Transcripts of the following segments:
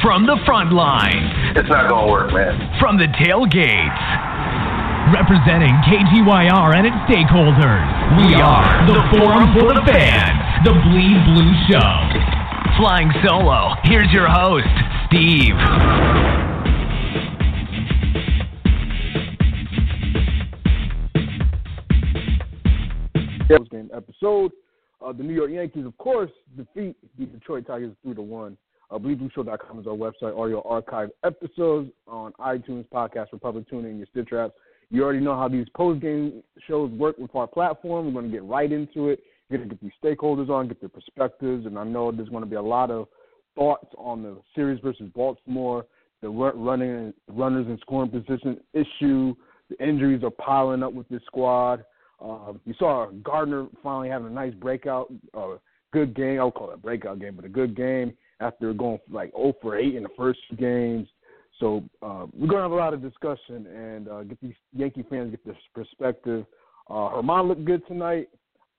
From the front lines. It's not going to work, man. From the tailgates. Representing KTYR and its stakeholders, we are the Forum for the Fans, the Bleed Blue Show. Flying solo, here's your host, Steve. Game episode. The New York Yankees, of course, defeat the Detroit Tigers 3-1. BleedBlueShow.com is our website. All your archive episodes on iTunes, Podcast Republic, TuneIn, your Stitcher apps. You already know how these post-game shows work with our platform. We're going to get right into it. We're going to get these stakeholders on, get their perspectives, and I know there's going to be a lot of thoughts on the series versus Baltimore, the runners in scoring position issue. The injuries are piling up with this squad. You saw Gardner finally having a nice breakout, good game. I would call it a breakout game, but a good game after going like 0 for 8 in the first 2 games. So we're going to have a lot of discussion and get these Yankee fans get this perspective. Herman looked good tonight.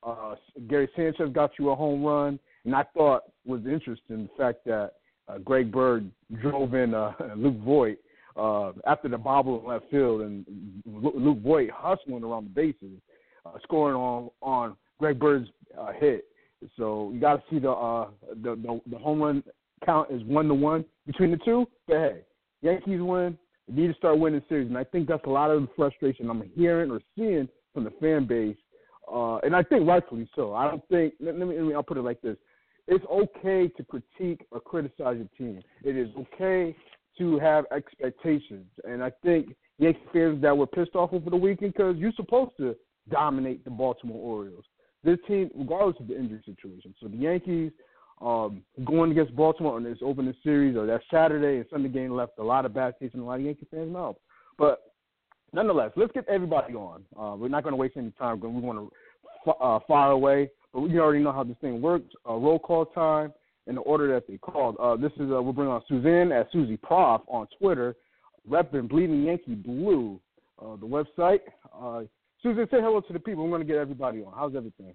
Gary Sanchez got you a home run. And I thought was interesting the fact that Greg Bird drove in Luke Voigt after the bobble in left field, and Luke Voigt hustling around the bases. Scoring on Greg Bird's hit. So you got to see the home run count is 1-1 between the two. But hey, Yankees win. They need to start winning series, and I think that's a lot of the frustration I'm hearing or seeing from the fan base, and I think rightfully so. I don't think. I'll put it like this: it's okay to critique or criticize your team. It is okay to have expectations, and I think Yankee fans that were pissed off over the weekend because you're supposed to dominate the Baltimore Orioles. This team, regardless of the injury situation. So the Yankees going against Baltimore on this opening series or that Saturday and Sunday game left a lot of bad taste in a lot of Yankee fans' mouths. But nonetheless, let's get everybody on. We're not going to waste any time because we want to fire away. But we already know how this thing works. Roll call time in the order that they called. This is we'll bring on Suzanne at Susie Prof on Twitter, repping Bleeding Yankee Blue, the website. Susan, say hello to the people. We're going to get everybody on. How's everything?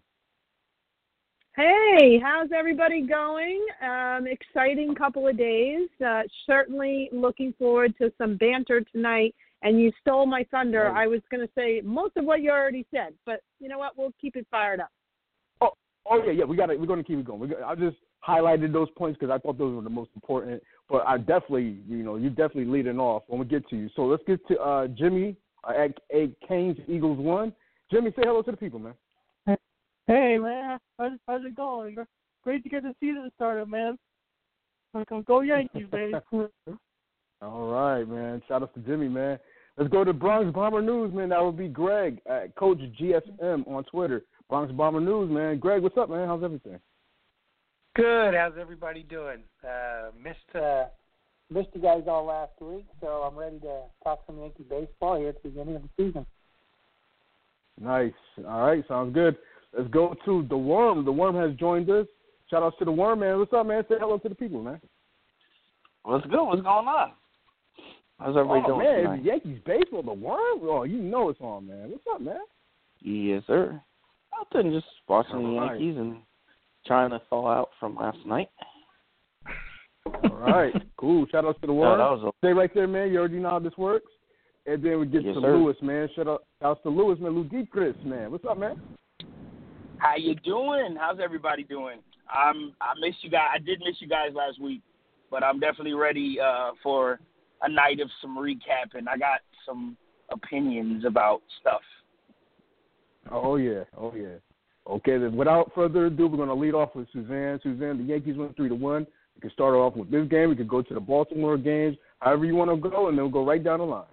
Hey, how's everybody going? Exciting couple of days. Certainly looking forward to some banter tonight. And you stole my thunder. Right. I was going to say most of what you already said, but you know what? We'll keep it fired up. Oh yeah. We're going to keep it going. I just highlighted those points because I thought those were the most important. But I definitely, you're definitely leading off when we get to you. So let's get to Jimmy. At Canes Eagles 1. Jimmy, say hello to the people, man. Hey, man. How's it going? Great to get the season started, man. Go Yankees, baby. All right, man. Shout out to Jimmy, man. Let's go to Bronx Bomber News, man. That would be Greg at Coach GSM on Twitter. Bronx Bomber News, man. Greg, what's up, man? How's everything? Good. How's everybody doing? Missed you guys all last week, so I'm ready to talk some Yankee baseball here at the beginning of the season. Nice. All right, sounds good. Let's go to The Worm. The Worm has joined us. Shout out to The Worm, man. What's up, man? Say hello to the people, man. What's good? What's going on? How's everybody doing man, tonight? Yankees baseball, The Worm? Oh, you know it's on, man. What's up, man? Yes, sir. Nothing, just watching the Yankees and trying to thaw out from last night. All right, cool. Shout out to The Worm. Stay right there, man. You already know how this works. And then we get to Lewis, man. Shout out to Lewis, man. Lou Deep Chris, man. What's up, man? How you doing? How's everybody doing? I missed you guys. I did miss you guys last week, but I'm definitely ready for a night of some recapping. I got some opinions about stuff. Oh yeah. Okay, then without further ado, we're going to lead off with Suzanne. Suzanne, the Yankees went 3-1. We can start off with this game. We could go to the Baltimore games, however you want to go, and then we'll go right down the line.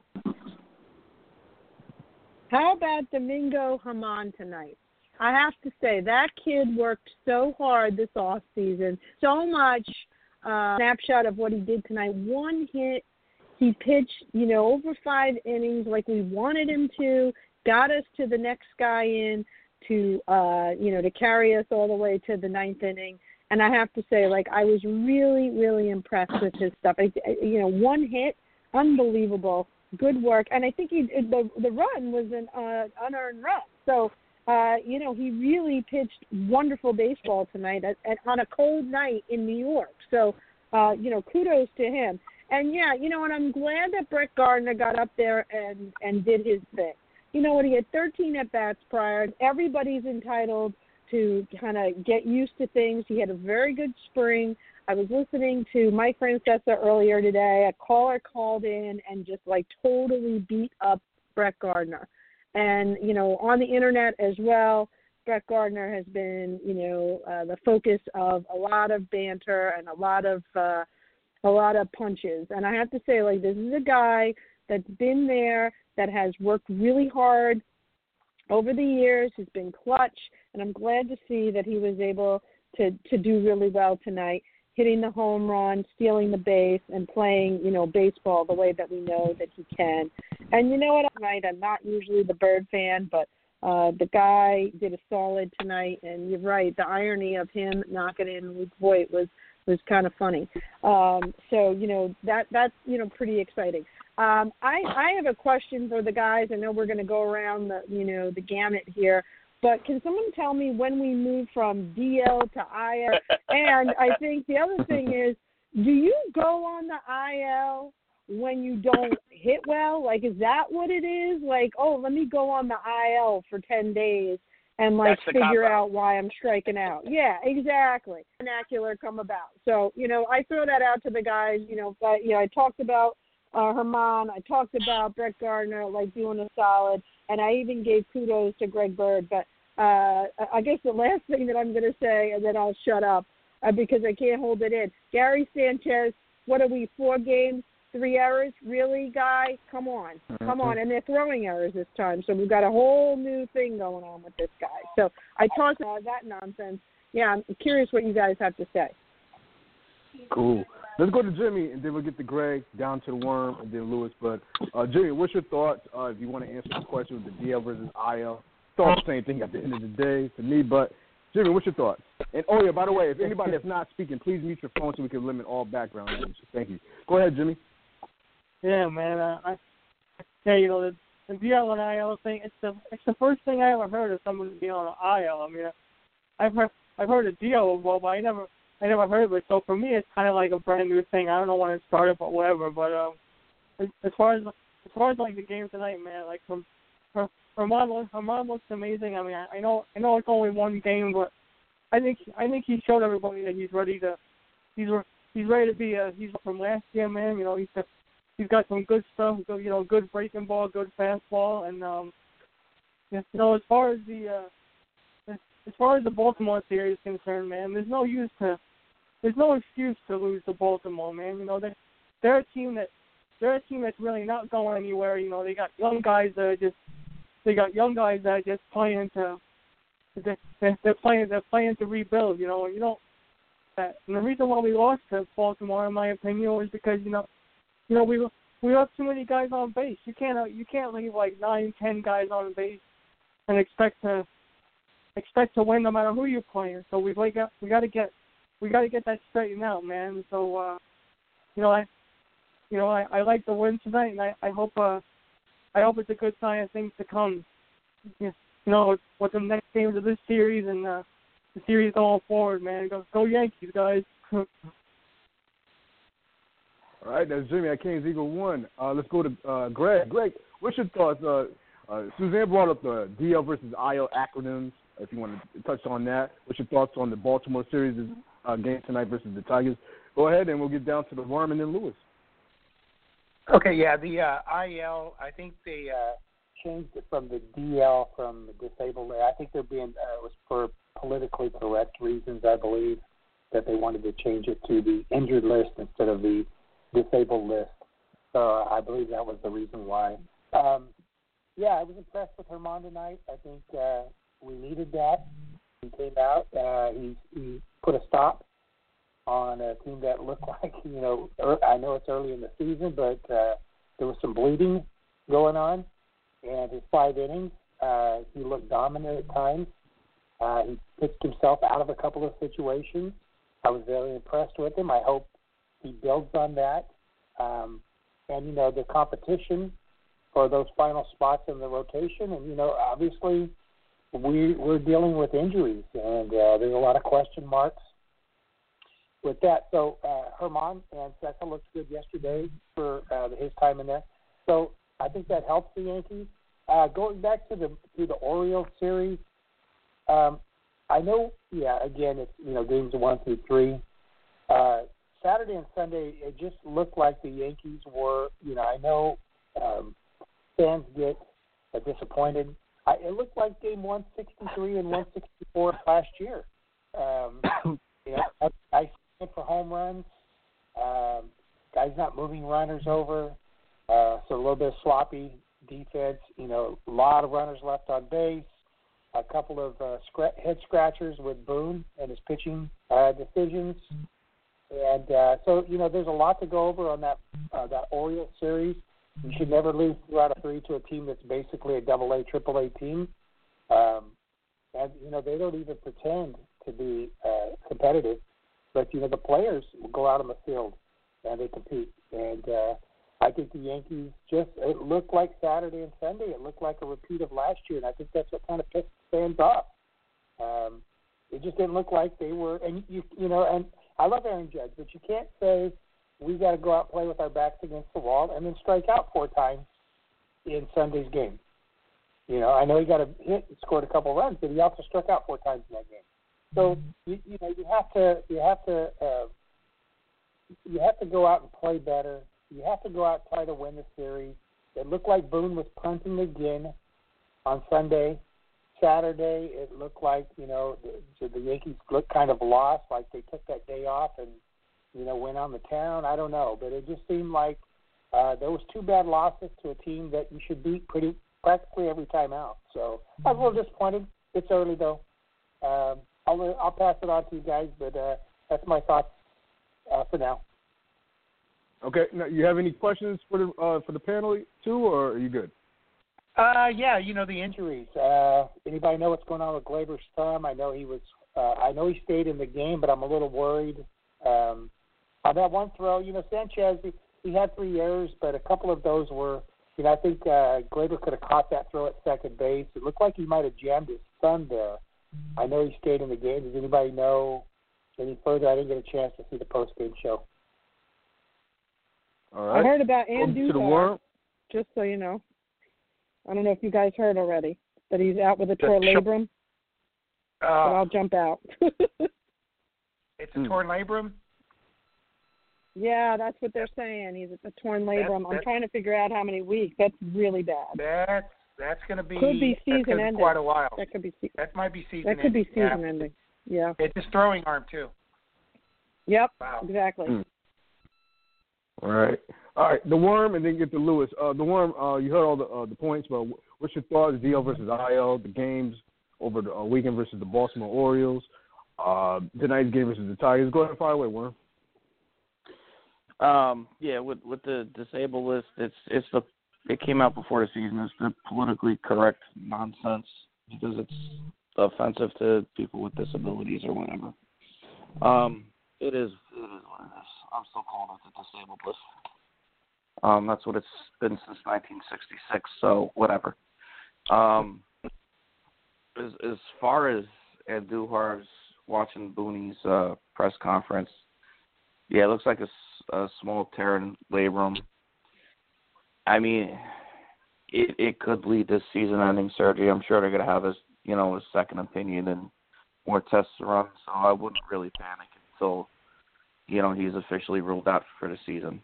How about Domingo Germán tonight? I have to say, that kid worked so hard this offseason. So much snapshot of what he did tonight. One hit. He pitched, over 5 innings like we wanted him to, got us to the next guy in to carry us all the way to the 9th inning. And I have to say, I was really, really impressed with his stuff. One hit, unbelievable, good work. And I think the run was an unearned run. So, he really pitched wonderful baseball tonight on a cold night in New York. So, kudos to him. And, yeah, and I'm glad that Brett Gardner got up there and did his thing. You know what? He had 13 at-bats prior. Everybody's entitled to kind of get used to things. He had a very good spring. I was listening to Mike Francesa earlier today. A caller called in and just, totally beat up Brett Gardner. And, on the Internet as well, Brett Gardner has been, the focus of a lot of banter and a lot of punches. And I have to say, this is a guy that's been there, that has worked really hard over the years, has been clutch, and I'm glad to see that he was able to do really well tonight, hitting the home run, stealing the base, and playing, baseball the way that we know that he can. And you know what? I'm not usually the Bird fan, but the guy did a solid tonight, and you're right, the irony of him knocking in Luke Voit was kind of funny. So, that's pretty exciting. I have a question for the guys. I know we're going to go around the gamut here, but can someone tell me when we move from DL to IL? And I think the other thing is, do you go on the IL when you don't hit well? Is that what it is? Let me go on the IL for 10 days and figure out why I'm striking out. Yeah, exactly. Vernacular come about. So, I throw that out to the guys, I talked about Herman, I talked about Brett Gardner, doing a solid, and I even gave kudos to Greg Bird. But I guess the last thing that I'm going to say, and then I'll shut up because I can't hold it in. Gary Sanchez, what are we, 4 games, 3 errors? Really, guy? Come on. Come on. And they're throwing errors this time. So we've got a whole new thing going on with this guy. So I talked about that nonsense. Yeah, I'm curious what you guys have to say. Cool. Let's go to Jimmy, and then we'll get to Greg, down to the Worm, and then Lewis. But, Jimmy, what's your thoughts if you want to answer the question with the DL versus IL? It's all the same thing at the end of the day to me. But, Jimmy, what's your thoughts? And, by the way, if anybody that's not speaking, please mute your phone so we can limit all background noise. Thank you. Go ahead, Jimmy. Yeah, man. The DL and IL thing, it's the first thing I ever heard of someone being on an IL. I mean, I've heard of DL, but I never heard of it. So for me, it's kind of like a brand new thing. I don't know when it started, but whatever. But as far as the game tonight, man, from Herman looks amazing. I mean, I know it's only one game, but I think he showed everybody that he's ready to be he's from last year, man. He's got some good stuff, good breaking ball, good fastball, and as far as the Baltimore series is concerned, man, there's no excuse to lose to Baltimore, man. They're a team that's really not going anywhere. They got young guys that are just playing to they're playing to rebuild. And the reason why we lost to Baltimore, in my opinion, was because we left too many guys on base. You can't leave 9, 10 guys on base and expect to win no matter who you're playing. So we got to get that straightened out, man. So I like the win tonight, and I hope it's a good sign of things to come. With the next games of this series and the series going forward, man. Go Yankees, guys. All right, that's Jimmy at Kings Eagle 1. Let's go to Greg. Greg, what's your thoughts? Suzanne brought up the DL versus IL acronyms. If you want to touch on that, what's your thoughts on the Baltimore series game tonight versus the Tigers? Go ahead, and we'll get down to the Worm and then Lewis. Okay, yeah, the IL, I think they changed it from the DL from the disabled. I think they're being it was for politically correct reasons, I believe, that they wanted to change it to the injured list instead of the disabled list. So I believe that was the reason why. Yeah, I was impressed with Herman tonight. I think we needed that. He came out. He put a stop on a team that looked like, I know it's early in the season, but there was some bleeding going on. And his 5 innings, he looked dominant at times. He pitched himself out of a couple of situations. I was very impressed with him. I hope he builds on that. And, the competition for those final spots in the rotation. And, obviously we're dealing with injuries, and there's a lot of question marks. with that, so Herman and Cecil looked good yesterday for his time in there. So I think that helps the Yankees. Going back to the Orioles series, I know. Yeah, again, it's games 1 through 3. Saturday and Sunday, it just looked like the Yankees were. I know fans get disappointed. It looked like game 163 and 164 last year. I went for home runs. Guys not moving runners over. So a little bit of sloppy defense. A lot of runners left on base. A couple of head scratchers with Boone and his pitching decisions. And so there's a lot to go over on that Orioles series. You should never lose 2 out of 3 to a team that's basically a AA, AAA team. And they don't even pretend to be competitive. But the players will go out on the field and they compete. And I think the Yankees it looked like Saturday and Sunday. It looked like a repeat of last year, and I think that's what kind of pissed fans off. It just didn't look like they were. And and I love Aaron Judge, but you can't say we got to go out and play with our backs against the wall and then strike out 4 times in Sunday's game. I know he got a hit and scored a couple runs, but he also struck out 4 times in that game. So you have to go out and play better. You have to go out and try to win the series. It looked like Boone was punting again on Sunday. Saturday, it looked like the Yankees looked kind of lost, like they took that day off and went on the town. I don't know, but it just seemed like there was 2 bad losses to a team that you should beat practically every time out. So I was a little disappointed. It's early though. I'll pass it on to you guys, but that's my thoughts for now. Okay. Now, you have any questions for the panel too, or are you good? Yeah, the injuries. Anybody know what's going on with Gleyber's thumb? I know he stayed in the game, but I'm a little worried. On that one throw, Sanchez, he had 3 errors, but a couple of those were, I think Gleyber could have caught that throw at second base. It looked like he might have jammed his thumb there. I know he stayed in the game. Does anybody know any further? I didn't get a chance to see the post-game show. All right. I heard about Andujar, to the worm. just so you know. I don't know if you guys heard already, that he's out with a torn labrum. But I'll jump out. It's a torn labrum? Yeah, that's what they're saying. He's a torn labrum. I'm trying to figure out how many weeks. That's really bad. That's going to be season ending. Quite a while. That might be season ending. That could be season ending. Yeah. It's his throwing arm too. Yep. Wow. Exactly. All right. The Worm, and then get to Lewis. The Worm, you heard all the points, but what's your thoughts? DL versus IL, the games over the weekend versus the Baltimore Orioles, tonight's game versus the Tigers. Go ahead and fire away, Worm. Yeah, with the disabled list, it came out before the season. It's the politically correct nonsense because it's offensive to people with disabilities or whatever. It is what it is. I'm still calling it the disabled list. That's what it's been since 1966. So whatever. As far as Andujar's watching Booney's press conference, yeah, it looks like a small tear in labrum. I mean, it could lead to season-ending surgery. I'm sure they're going to have a second opinion and more tests run. So I wouldn't really panic until he's officially ruled out for the season.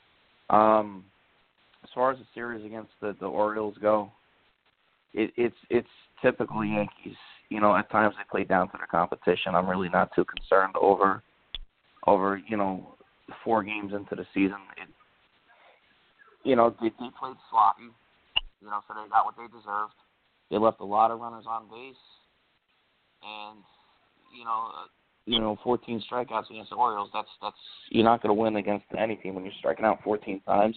As far as the series against the Orioles go, it's typical Yankees. At times they play down to their competition. I'm really not too concerned over 4 games into the season. They played sloppy, so they got what they deserved. They left a lot of runners on base, and 14 strikeouts against the Orioles. That's you're not going to win against any team when you're striking out 14 times.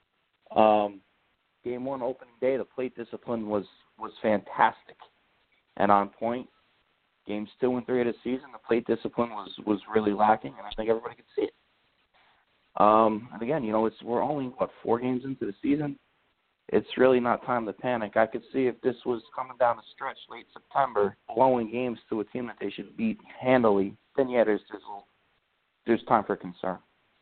Game 1 opening day, the plate discipline was fantastic and on point. Games 2 and 3 of the season, the plate discipline was really lacking, and I think everybody could see it. And again, we're only 4 games into the season. It's really not time to panic. I could see if this was coming down the stretch late September, blowing games to a team that they should beat handily, then yeah, there's there's time for concern.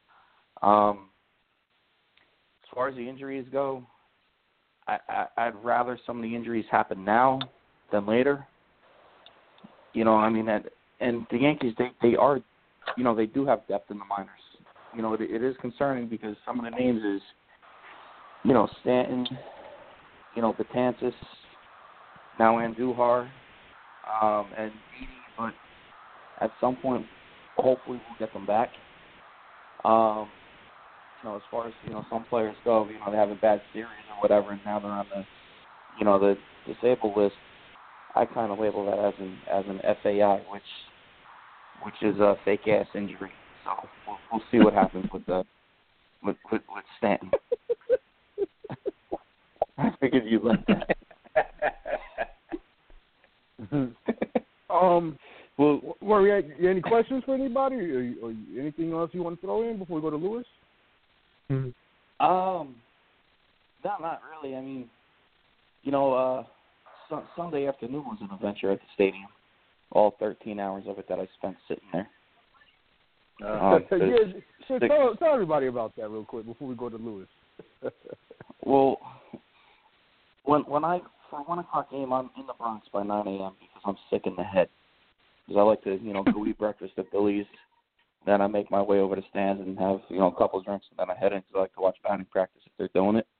As far as the injuries go, I'd rather some of the injuries happen now than later. You know, I mean, and the Yankees, they are, you know, they do have depth in the minors. You know, it is concerning because some of the names is, you know, Stanton, you know, Betances, now Andujar, and Didi, but at some point, hopefully we'll get them back. You know, as far as, you know, some players go, you know, they have a bad series or whatever, and now they're on the, you know, the disabled list. I kind of label that as an FAI, which is a fake ass injury. So we'll see what happens with Stanton. I figured you'd like that. Well, you any questions for anybody, or anything else you want to throw in before we go to Lewis? No, not really. I mean, you know, Sunday afternoon was an adventure at the stadium. All 13 hours of it that I spent sitting there. Tell everybody about that real quick before we go to Lewis. Well, when I for a 1 o'clock game, I'm in the Bronx by 9 a.m. because I'm sick in the head. Because I like to, you know, go eat breakfast at Billy's. Then I make my way over to stands and have, you know, a couple of drinks, and then I head in because I like to watch batting practice if they're doing it.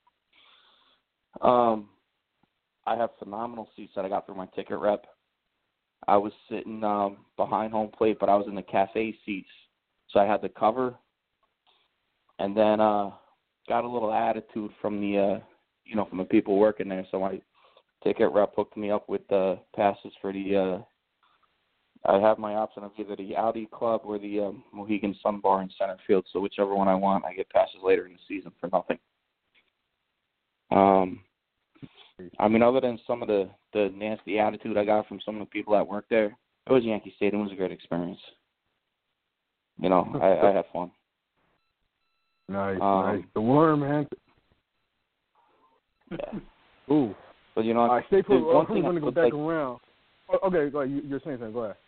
I have phenomenal seats that I got through my ticket rep. I was sitting behind home plate, but I was in the cafe seats, so I had the cover. And then got a little attitude from the, you know, from the people working there. So my ticket rep hooked me up with passes for the. I have my option of either the Audi Club or the Mohegan Sun Bar in center field. So whichever one I want, I get passes later in the season for nothing. I mean, other than some of the nasty attitude I got from some of the people that work there, it was Yankee Stadium. It was a great experience. You know, I had fun. Nice, nice. The worm, man. Yeah. Ooh. But, you know, all right, stay put. one I'm thing going to go back around. Okay, go ahead. You're saying something. Go ahead.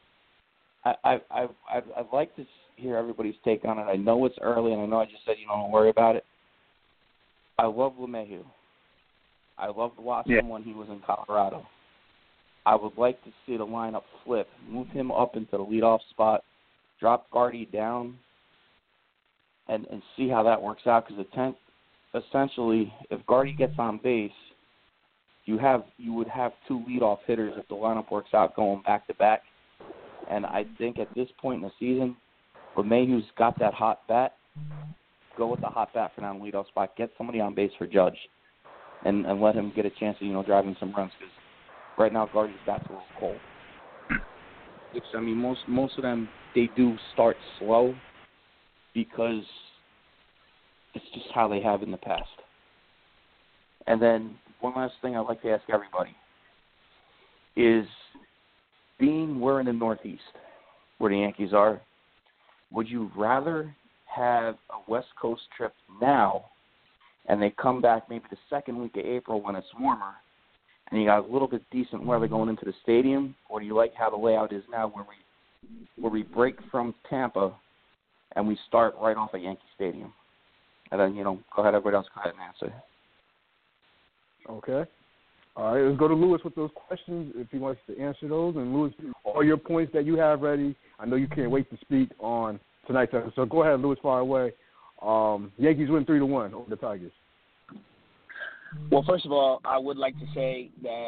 I'd like to hear everybody's take on it. I know it's early, and I know I just said, you know, don't worry about it. I love LeMahieu. I loved watching him when he was in Colorado. I would like to see the lineup flip, move him up into the leadoff spot, drop Gardy down, and see how that works out. Because essentially, if Gardy gets on base, you would have two leadoff hitters if the lineup works out going back to back. And I think at this point in the season, LeMahieu's got that hot bat. Go with the hot bat for now in the leadoff spot. Get somebody on base for Judge, and let him get a chance of, you know, driving some runs. Because right now Gardy's bat's a little cold. I mean, most of them, they do start slow because it's just how they have in the past. And then one last thing I'd like to ask everybody is, being we're in the Northeast, where the Yankees are, would you rather have a West Coast trip now and they come back maybe the second week of April when it's warmer and you got a little bit decent weather going into the stadium, or do you like how the layout is now where we break from Tampa and we start right off at Yankee Stadium? And then, you know, go ahead, everybody else, go ahead and answer. Okay. All right, let's go to Lewis with those questions if he wants to answer those. And, Lewis, all your points that you have ready, I know you can't wait to speak on tonight's episode. So go ahead, Lewis, fire away. Yankees win 3-1 over the Tigers. Well, first of all, I would like to say that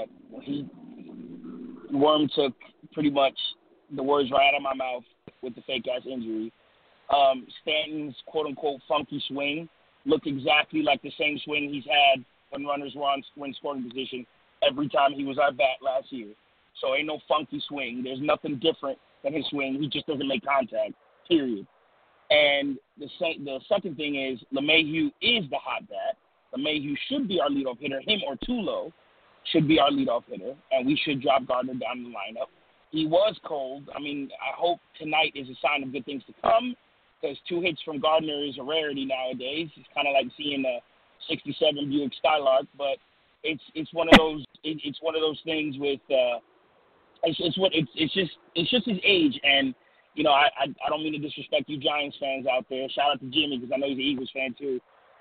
Worm took pretty much the words right out of my mouth with the fake-ass injury. Stanton's quote-unquote funky swing looked exactly like the same swing he's had when runners were in scoring position every time he was at bat last year. So ain't no funky swing. There's nothing different than his swing. He just doesn't make contact, period. And the second thing is LeMahieu is the hot bat. LeMahieu should be our leadoff hitter. Him or Tulo should be our leadoff hitter, and we should drop Gardner down the lineup. He was cold. I mean, I hope tonight is a sign of good things to come, because 2 hits from Gardner is a rarity nowadays. It's kind of like seeing a 67 Buick Skylark, but it's one of those things with it's just his age, and you know, I don't mean to disrespect you Giants fans out there. Shout out to Jimmy because I know he's an Eagles fan too.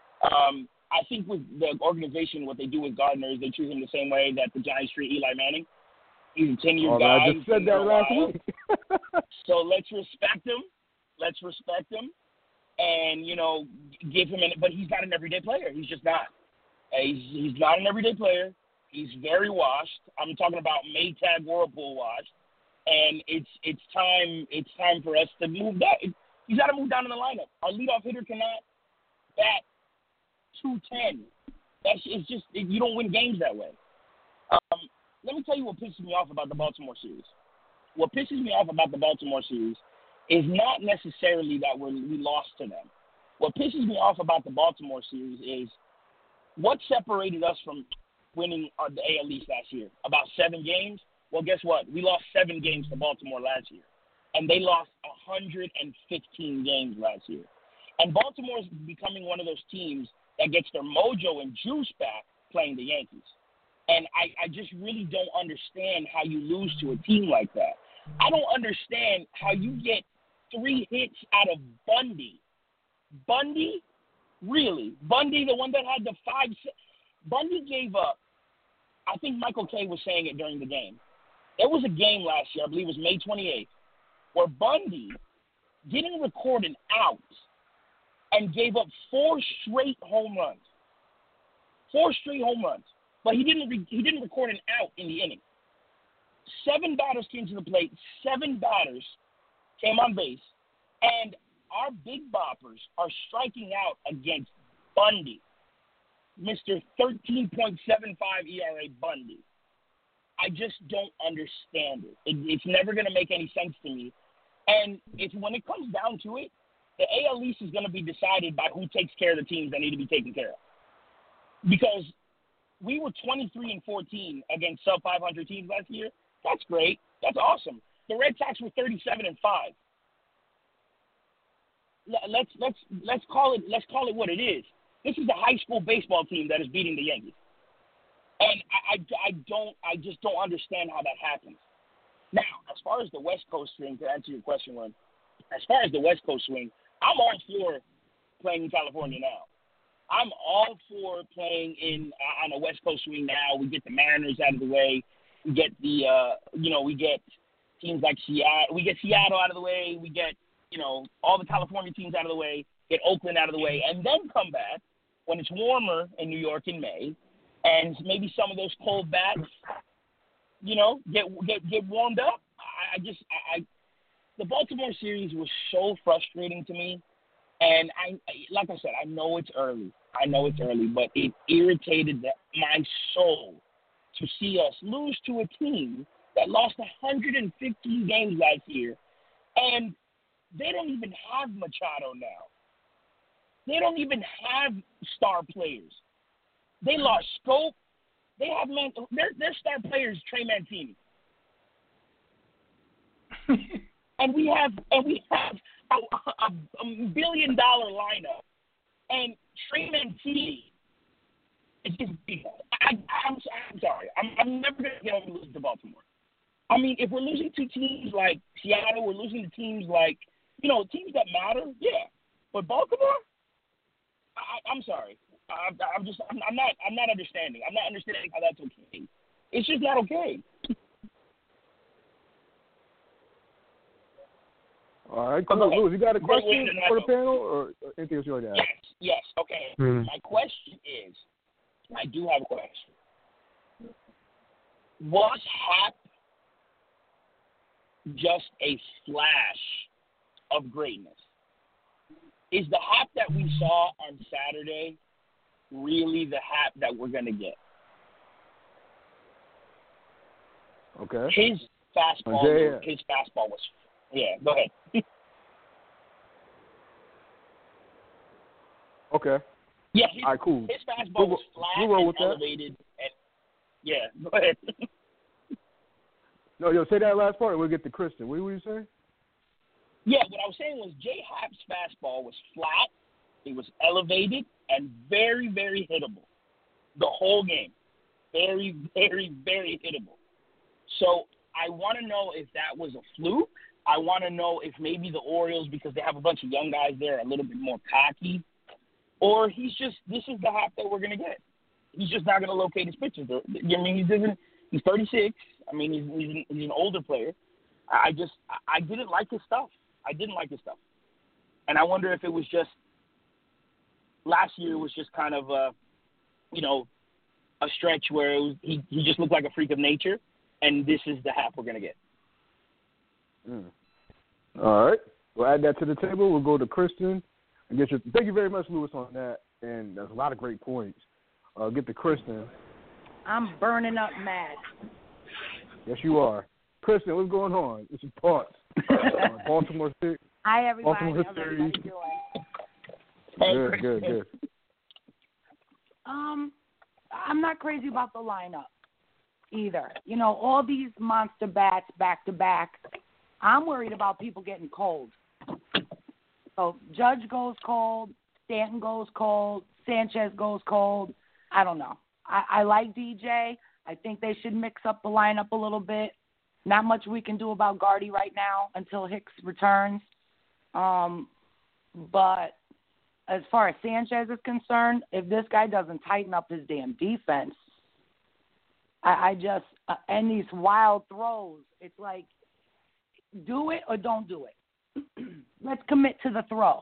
I think with the organization, what they do with Gardner is they treat him the same way that the Giants treat Eli Manning. He's a 10-year guy. I just said that last week. So let's respect him. Let's respect him. And, you know, give him – but he's not an everyday player. He's just not. He's not an everyday player. He's very washed. I'm talking about Maytag Whirlpool washed. And it's time for us to move down. He's got to move down in the lineup. Our leadoff hitter cannot bat 210. It's just you don't win games that way. Let me tell you what pisses me off about the Baltimore series. What pisses me off about the Baltimore series is not necessarily that we lost to them. What pisses me off about the Baltimore series is what separated us from winning the AL East last year. About 7 games. Well, guess what? We lost 7 games to Baltimore last year, and they lost 115 games last year. And Baltimore's becoming one of those teams that gets their mojo and juice back playing the Yankees. And I just really don't understand how you lose to a team like that. I don't understand how you get 3 hits out of Bundy. Bundy? Really? Bundy, the one that had the 5 – Bundy gave up. I think Michael Kay was saying it during the game. There was a game last year, I believe it was May 28th, where Bundy didn't record an out and gave up 4 straight home runs. 4 straight home runs. But he didn't record an out in the inning. 7 batters came to the plate. 7 batters came on base. And our big boppers are striking out against Bundy, Mr. 13.75 ERA Bundy. I just don't understand it. It's never going to make any sense to me. And when it comes down to it, the AL East is going to be decided by who takes care of the teams that need to be taken care of. Because we were 23-14 against sub-500 teams last year. That's great. That's awesome. The Red Sox were 37-5. Let's call it what it is. This is a high school baseball team that is beating the Yankees. And I just don't understand how that happens. Now, as far as the West Coast thing, to answer your question, Ron, as far as the West Coast swing, I'm all for playing in California now. I'm all for playing on a West Coast swing now. We get the Mariners out of the way. We get we get teams like Seattle. We get Seattle out of the way. We get, all the California teams out of the way. Get Oakland out of the way, and then come back when it's warmer in New York in May, and maybe some of those cold bats, get warmed up. The Baltimore series was so frustrating to me. And like I said, I know it's early, but it irritated my soul to see us lose to a team that lost 115 games last year, and they don't even have Machado now. They don't even have star players. They lost Scope. They have their star player is Trey Mancini, and we have a $1 billion lineup, and Trey Mancini is just I'm sorry. I'm never going to get over losing to Baltimore. I mean, if we're losing to teams like Seattle, we're losing to teams like, teams that matter, yeah. But Baltimore, I'm sorry. I'm not understanding. I'm not understanding how that's okay. It's just not okay. All right, cool. Louis, you got a question for the panel or anything else you like to ask? Yes. Okay. My question is, I do have a question. Was Happ just a flash of greatness? Is the Happ that we saw on Saturday really the Happ that we're going to get? Okay. His fastball was – yeah, go ahead. Okay. Yeah, all right, cool. His fastball was flat and elevated. Go ahead. No, say that last part and we'll get to Kristen. What were you saying? Yeah, what I was saying was Jay Happ's fastball was flat, it was elevated, and very, very hittable. The whole game. Very, very, very hittable. So I want to know if that was a fluke I want to know if maybe the Orioles, because they have a bunch of young guys there, are a little bit more cocky, or this is the Hap that we're going to get. He's just not going to locate his pitches. I mean, he's 36. I mean, he's an older player. I didn't like his stuff. And I wonder if it was just last year. It was just kind of a stretch where he just looked like a freak of nature, and this is the Hap we're going to get. All right. We'll add that to the table. We'll go to Kristen. Thank you very much, Lewis, on that. And there's a lot of great points. Get to Kristen. I'm burning up mad. Yes, you are. Kristen, what's going on? It's your thoughts. Baltimore City. Hi, everybody. Baltimore City. Good. I'm not crazy about the lineup either. All these monster bats back to back. I'm worried about people getting cold. So Judge goes cold, Stanton goes cold, Sanchez goes cold. I don't know. I like DJ. I think they should mix up the lineup a little bit. Not much we can do about Gardy right now until Hicks returns. But as far as Sanchez is concerned, if this guy doesn't tighten up his damn defense, and these wild throws, it's like, do it or don't do it. Let's commit to the throw.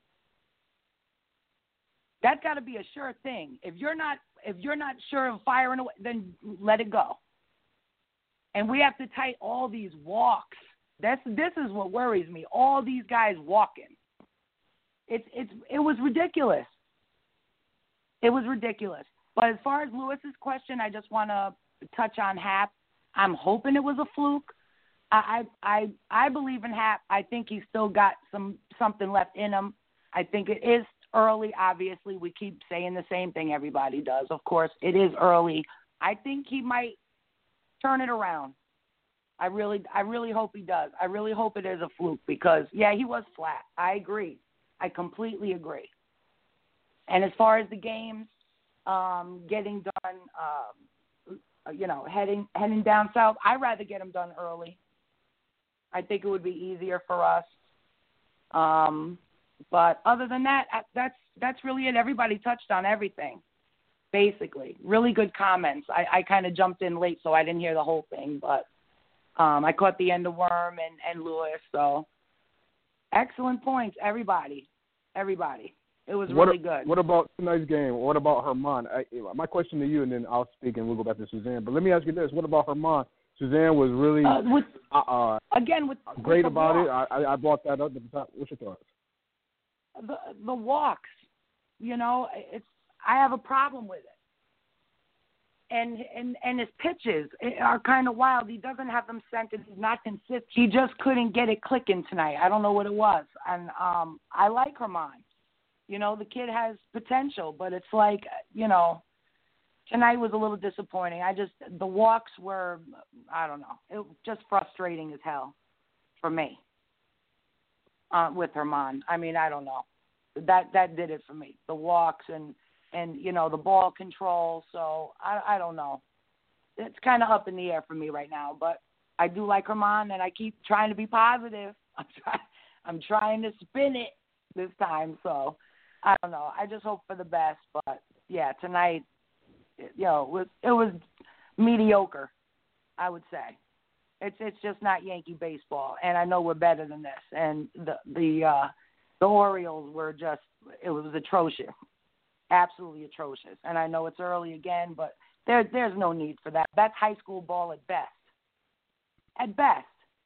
That's got to be a sure thing. If you're not sure of firing away, then let it go. And we have to tighten all these walks. This is what worries me. All these guys walking. It was ridiculous. It was ridiculous. But as far as Lewis's question, I just want to touch on Hap. I'm hoping it was a fluke. I believe in Hap. I think he's still got something left in him. I think it is early. Obviously, we keep saying the same thing. Everybody does. Of course, it is early. I think he might turn it around. I really hope he does. I really hope it is a fluke because, yeah, he was flat. I agree. I completely agree. And as far as the games getting done, heading down south, I'd rather get them done early. I think it would be easier for us. But other than that, that's really it. Everybody touched on everything, basically. Really good comments. I kind of jumped in late, so I didn't hear the whole thing, but I caught the end of Worm and Lewis. So excellent points, everybody. It was really good. What about tonight's game? What about Herman? My question to you, and then I'll speak, and we'll go back to Suzanne. But let me ask you this. What about Herman? Suzanne was really great about it. I brought that up at the top. What's your thoughts? The walks, I have a problem with it. And his pitches are kind of wild. He doesn't have them centered. He's not consistent. He just couldn't get it clicking tonight. I don't know what it was. And I like Herman. The kid has potential, but it's like, tonight was a little disappointing. The walks were, I don't know, it was just frustrating as hell for me with Herman. I mean, I don't know. That did it for me. The walks and the ball control. So I don't know. It's kind of up in the air for me right now, but I do like Herman, and I keep trying to be positive. I'm trying to spin it this time. So I don't know. I just hope for the best, but yeah, tonight, it was mediocre, I would say. It's just not Yankee baseball, and I know we're better than this. And the Orioles were it was atrocious, absolutely atrocious. And I know it's early again, but there's no need for that. That's high school ball at best. At best.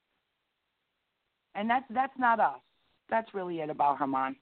And that's not us. That's really it about Herman.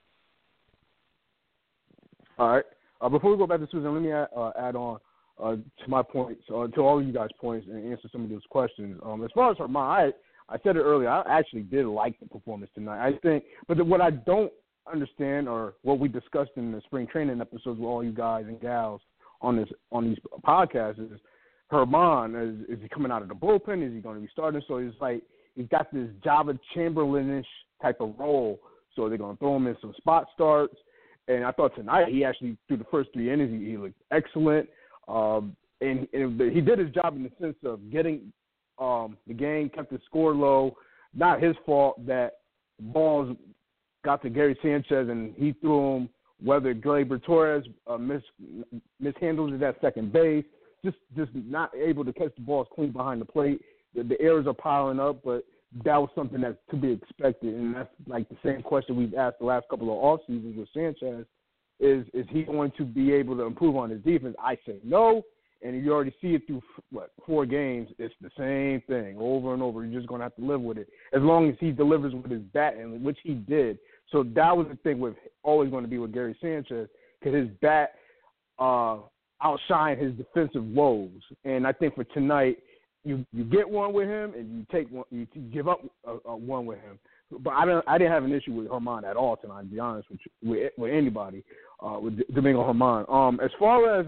All right. Before we go back to Susan, let me add on to my points, to all of you guys' points, and answer some of those questions. As far as Herman, I said it earlier. I actually did like the performance tonight. I think, but what I don't understand, or what we discussed in the spring training episodes with all you guys and gals on these podcasts, is Herman. Is he coming out of the bullpen? Is he going to be starting? So it's like he's got this Java Chamberlain-ish type of role. So they're going to throw him in some spot starts. And I thought tonight he actually, through the first 3 innings, he looked excellent. And he did his job in the sense of getting the game, kept the score low, not his fault that balls got to Gary Sanchez and he threw him, whether Gleyber Torres mishandles it at second base, just not able to catch the balls clean behind the plate. The errors are piling up, but that was something that's to be expected, and that's like the same question we've asked the last couple of off seasons with Sanchez. Is he going to be able to improve on his defense? I say no, and you already see it through, 4 games. It's the same thing over and over. You're just going to have to live with it as long as he delivers with his bat, and which he did. So that was the thing with always going to be with Gary Sanchez, because his bat outshined his defensive woes. And I think for tonight, you get one with him, and you take one, you give up one with him. But I didn't have an issue with Germán at all tonight, to be honest with anybody, with Domingo Germán. As far as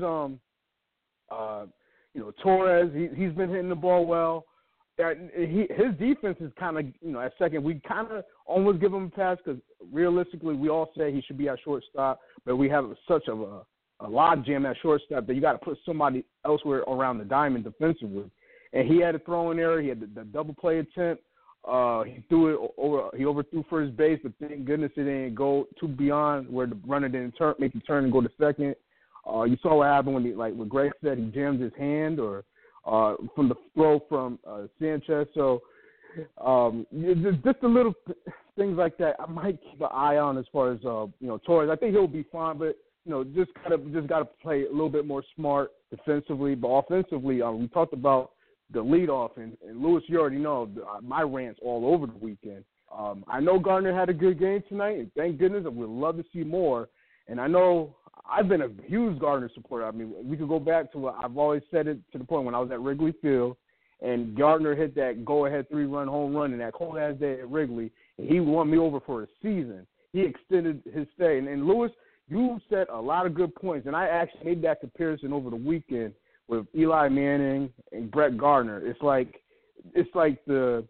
Torres, he's been hitting the ball well. His defense is kind of, at second, we kind of almost give him a pass because realistically we all say he should be at shortstop, but we have such a log jam at shortstop that you got to put somebody elsewhere around the diamond defensively. And he had a throwing error. He had the double play attempt. He threw it over. He overthrew first base, but thank goodness it didn't go too beyond where the runner didn't make the turn and go to second. You saw what happened when what Greg said, he jammed his hand or from the throw from Sanchez. So just the little things like that I might keep an eye on as far as Torres. I think he'll be fine, but just got to play a little bit more smart defensively, but offensively, we talked about the leadoff, and Lewis, you already know my rants all over the weekend. I know Gardner had a good game tonight, and thank goodness. I would love to see more. And I know I've been a huge Gardner supporter. I mean, we could go back to what I've always said it to the point when I was at Wrigley Field, and Gardner hit that go-ahead 3-run home run in that cold-ass day at Wrigley, and he won me over for a season. He extended his stay. And Lewis, you said a lot of good points, and I actually made that comparison over the weekend with Eli Manning and Brett Gardner. It's like the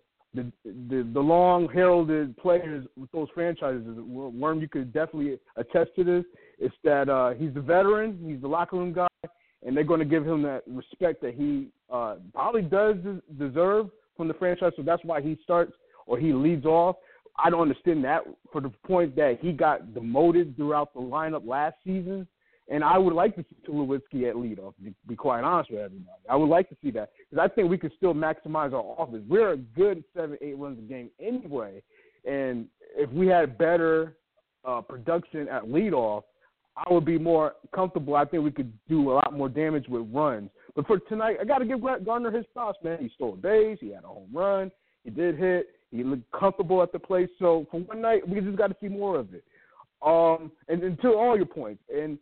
long heralded players with those franchises. Worm, you could definitely attest to this. It's that he's the veteran, he's the locker room guy, and they're going to give him that respect that he probably does deserve from the franchise. So that's why he starts or he leads off. I don't understand that for the point that he got demoted throughout the lineup last season. And I would like to see Tulowitzki at leadoff, to be quite honest with everybody. I would like to see that because I think we could still maximize our offense. We're a good 7-8 runs a game anyway. And if we had better production at leadoff, I would be more comfortable. I think we could do a lot more damage with runs. But for tonight, I got to give Gardner his props, man. He stole a base. He had a home run. He did hit. He looked comfortable at the plate. So for one night, we just got to see more of it. And to all your points, and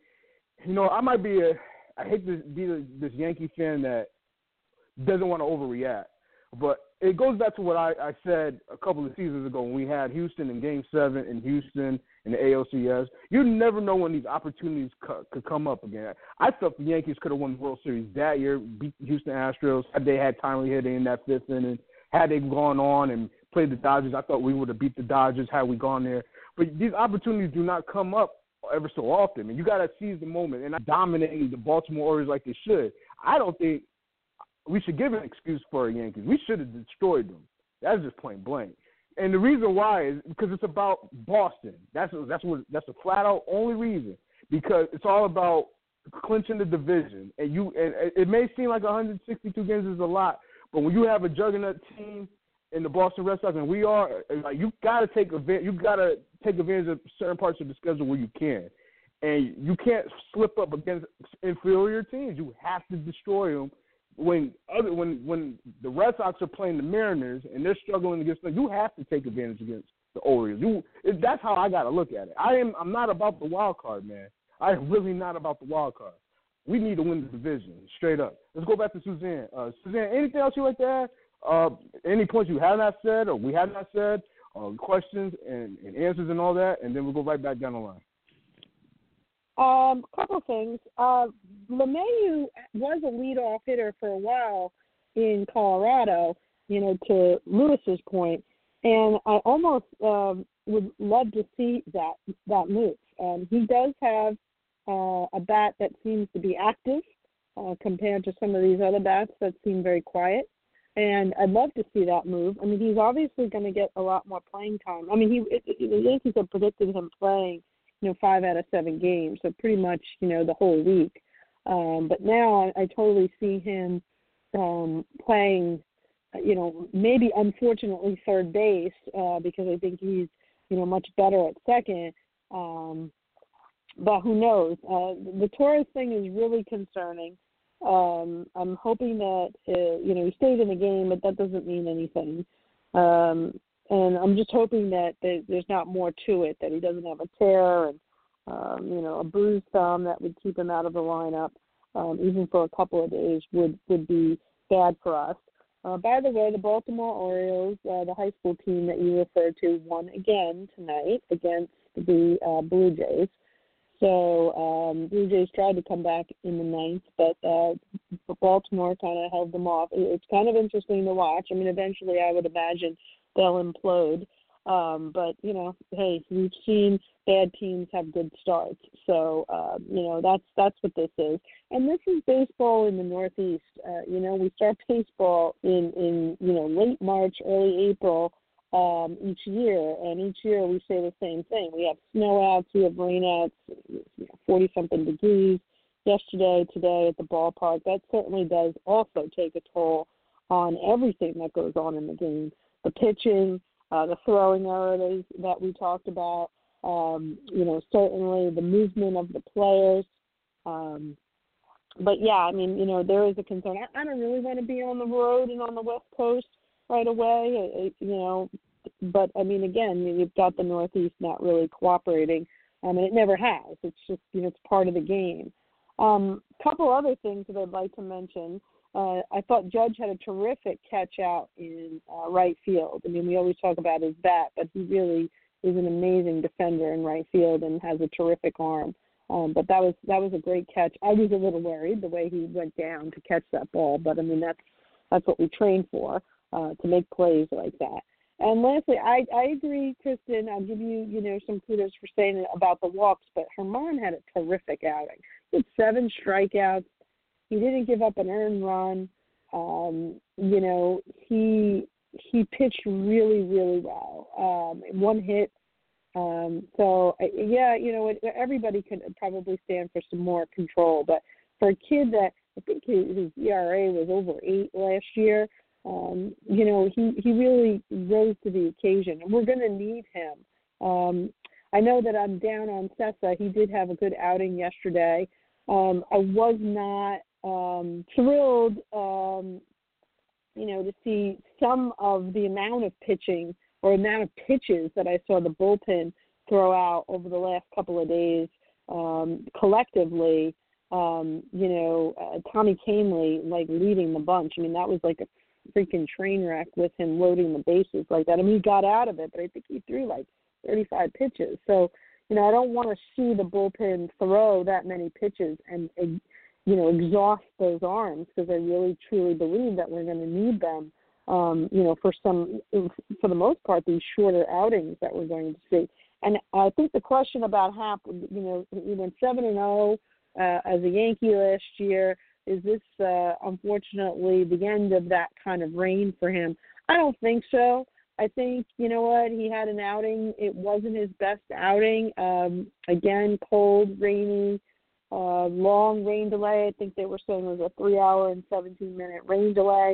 I might be I hate to be this Yankee fan that doesn't want to overreact, but it goes back to what I said a couple of seasons ago when we had Houston in Game 7 in Houston in the ALCS. You never know when these opportunities could come up again. I thought the Yankees could have won the World Series that year, beat the Houston Astros, had they had timely hitting in that 5th inning. Had they gone on and played the Dodgers, I thought we would have beat the Dodgers had we gone there. But these opportunities do not come up ever so often, and you got to seize the moment and not dominating the Baltimore Orioles like they should. I don't think we should give an excuse for our Yankees. We should have destroyed them. That's just point blank. And the reason why is because it's about Boston. That's a flat out only reason, because it's all about clinching the division. And it may seem like 162 games is a lot, but when you have a juggernaut team in the Boston Red Sox, and we are, you got to take advantage. You got to take advantage of certain parts of the schedule where you can, and you can't slip up against inferior teams. You have to destroy them. When the Red Sox are playing the Mariners and they're struggling against them, you have to take advantage against the Orioles. That's how I got to look at it. I'm not about the wild card, man. I'm really not about the wild card. We need to win the division, straight up. Let's go back to Suzanne. Suzanne, anything else you like to add? Any points you have not said or we have not said, questions and answers and all that, and then we'll go right back down the line. Couple of things. LeMahieu was a leadoff hitter for a while in Colorado, to Lewis's point, and I almost would love to see that move. He does have a bat that seems to be active compared to some of these other bats that seem very quiet. And I'd love to see that move. I mean, he's obviously going to get a lot more playing time. I mean, the Yankees have predicted him playing, 5 out of 7 games, so pretty much, the whole week. But now I totally see him playing, maybe unfortunately third base because I think he's, much better at second. But who knows? The Torres thing is really concerning. I'm hoping that, he stayed in the game, but that doesn't mean anything. And I'm just hoping that there's not more to it, that he doesn't have a tear and, a bruised thumb that would keep him out of the lineup, even for a couple of days, would be bad for us. By the way, the Baltimore Orioles, the high school team that you referred to, won again tonight against the Blue Jays. So Blue Jays tried to come back in the ninth, but Baltimore kind of held them off. It's kind of interesting to watch. I mean, eventually I would imagine they'll implode. But, hey, we've seen bad teams have good starts. So, that's what this is. And this is baseball in the Northeast. We start baseball in late March, early April each year. And each year we say the same thing. We have snow outs, we have rain outs, 40-something degrees yesterday, today at the ballpark. That certainly does also take a toll on everything that goes on in the game. The pitching, the throwing errors that we talked about, certainly the movement of the players. But, yeah, I mean, there is a concern. I don't really want to be on the road and on the West Coast right away, but, I mean, again, you've got the Northeast not really cooperating, and it never has. It's just, it's part of the game. Couple other things that I'd like to mention. I thought Judge had a terrific catch out in right field. I mean, we always talk about his bat, but he really is an amazing defender in right field and has a terrific arm. But that was a great catch. I was a little worried the way he went down to catch that ball, but I mean that's what we train for, to make plays like that. And lastly, I agree, Kristen. I'll give you some kudos for saying it about the walks, but Herman had a terrific outing. He had 7 strikeouts. He didn't give up an earned run. He pitched really, really well. 1 hit. Everybody could probably stand for some more control. But for a kid that I think his ERA was over 8 last year, he really rose to the occasion, and we're going to need him. I know that I'm down on Sessa. He did have a good outing yesterday. I was not thrilled, to see some of the amount of pitching or amount of pitches that I saw the bullpen throw out over the last couple of days collectively. Tommy Kahnle, leading the bunch. I mean, that was like a freaking train wreck with him loading the bases like that. I mean, he got out of it, but I think he threw 35 pitches. So, I don't want to see the bullpen throw that many pitches and exhaust those arms, because I really, truly believe that we're going to need them, for the most part, these shorter outings that we're going to see. And I think the question about Happ, he went 7-0 as a Yankee last year. Is this, unfortunately, the end of that kind of reign for him? I don't think so. I think, he had an outing. It wasn't his best outing. Again, cold, rainy, long rain delay. I think they were saying it was a 3-hour and 17-minute rain delay.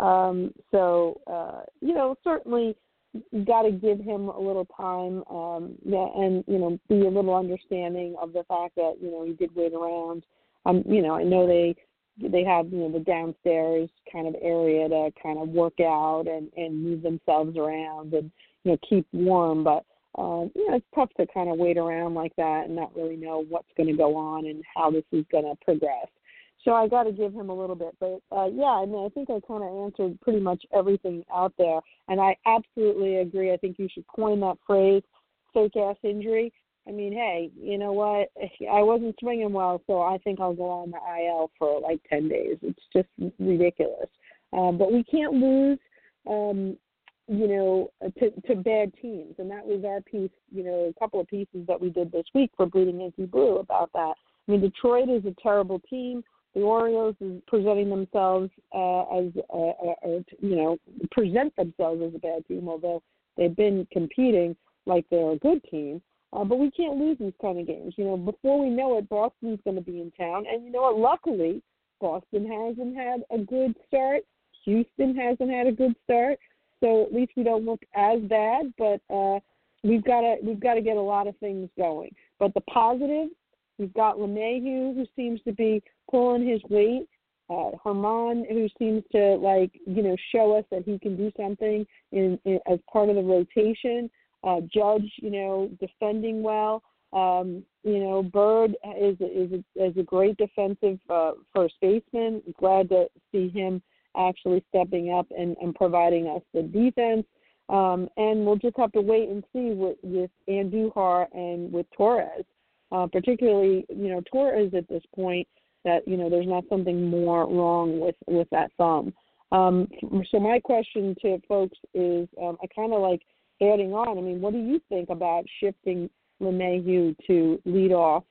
Certainly you got to give him a little time, and, be a little understanding of the fact that, he did wait around. I know they have, the downstairs kind of area to kind of work out and move themselves around and, keep warm. But, it's tough to kind of wait around like that and not really know what's going to go on and how this is going to progress. So I got to give him a little bit. But, I think I kind of answered pretty much everything out there. And I absolutely agree. I think you should coin that phrase, fake-ass injury. I mean, hey, you know what? I wasn't swinging well, so I think I'll go on the IL for 10 days. It's just ridiculous. But we can't lose, to bad teams. And that was our piece, a couple of pieces that we did this week for Bleeding Yankee Blue about that. I mean, Detroit is a terrible team. the Orioles is presenting themselves present themselves as a bad team, although they've been competing like they're a good team. But we can't lose these kind of games. Before we know it, Boston's going to be in town. And you know what? Luckily, Boston hasn't had a good start. Houston hasn't had a good start. So at least we don't look as bad. But we've got to get a lot of things going. But the positive, we've got LeMahieu, who seems to be pulling his weight. Herman, who seems to show us that he can do something in as part of the rotation. Judge, defending well. Bird is a great defensive first baseman. Glad to see him actually stepping up and providing us the defense. And we'll just have to wait and see with Andujar and with Torres. Particularly, Torres at this point, that, there's not something more wrong with that thumb. So my question to folks is, I kind of like adding on. I mean, what do you think about shifting LeMahieu to lead off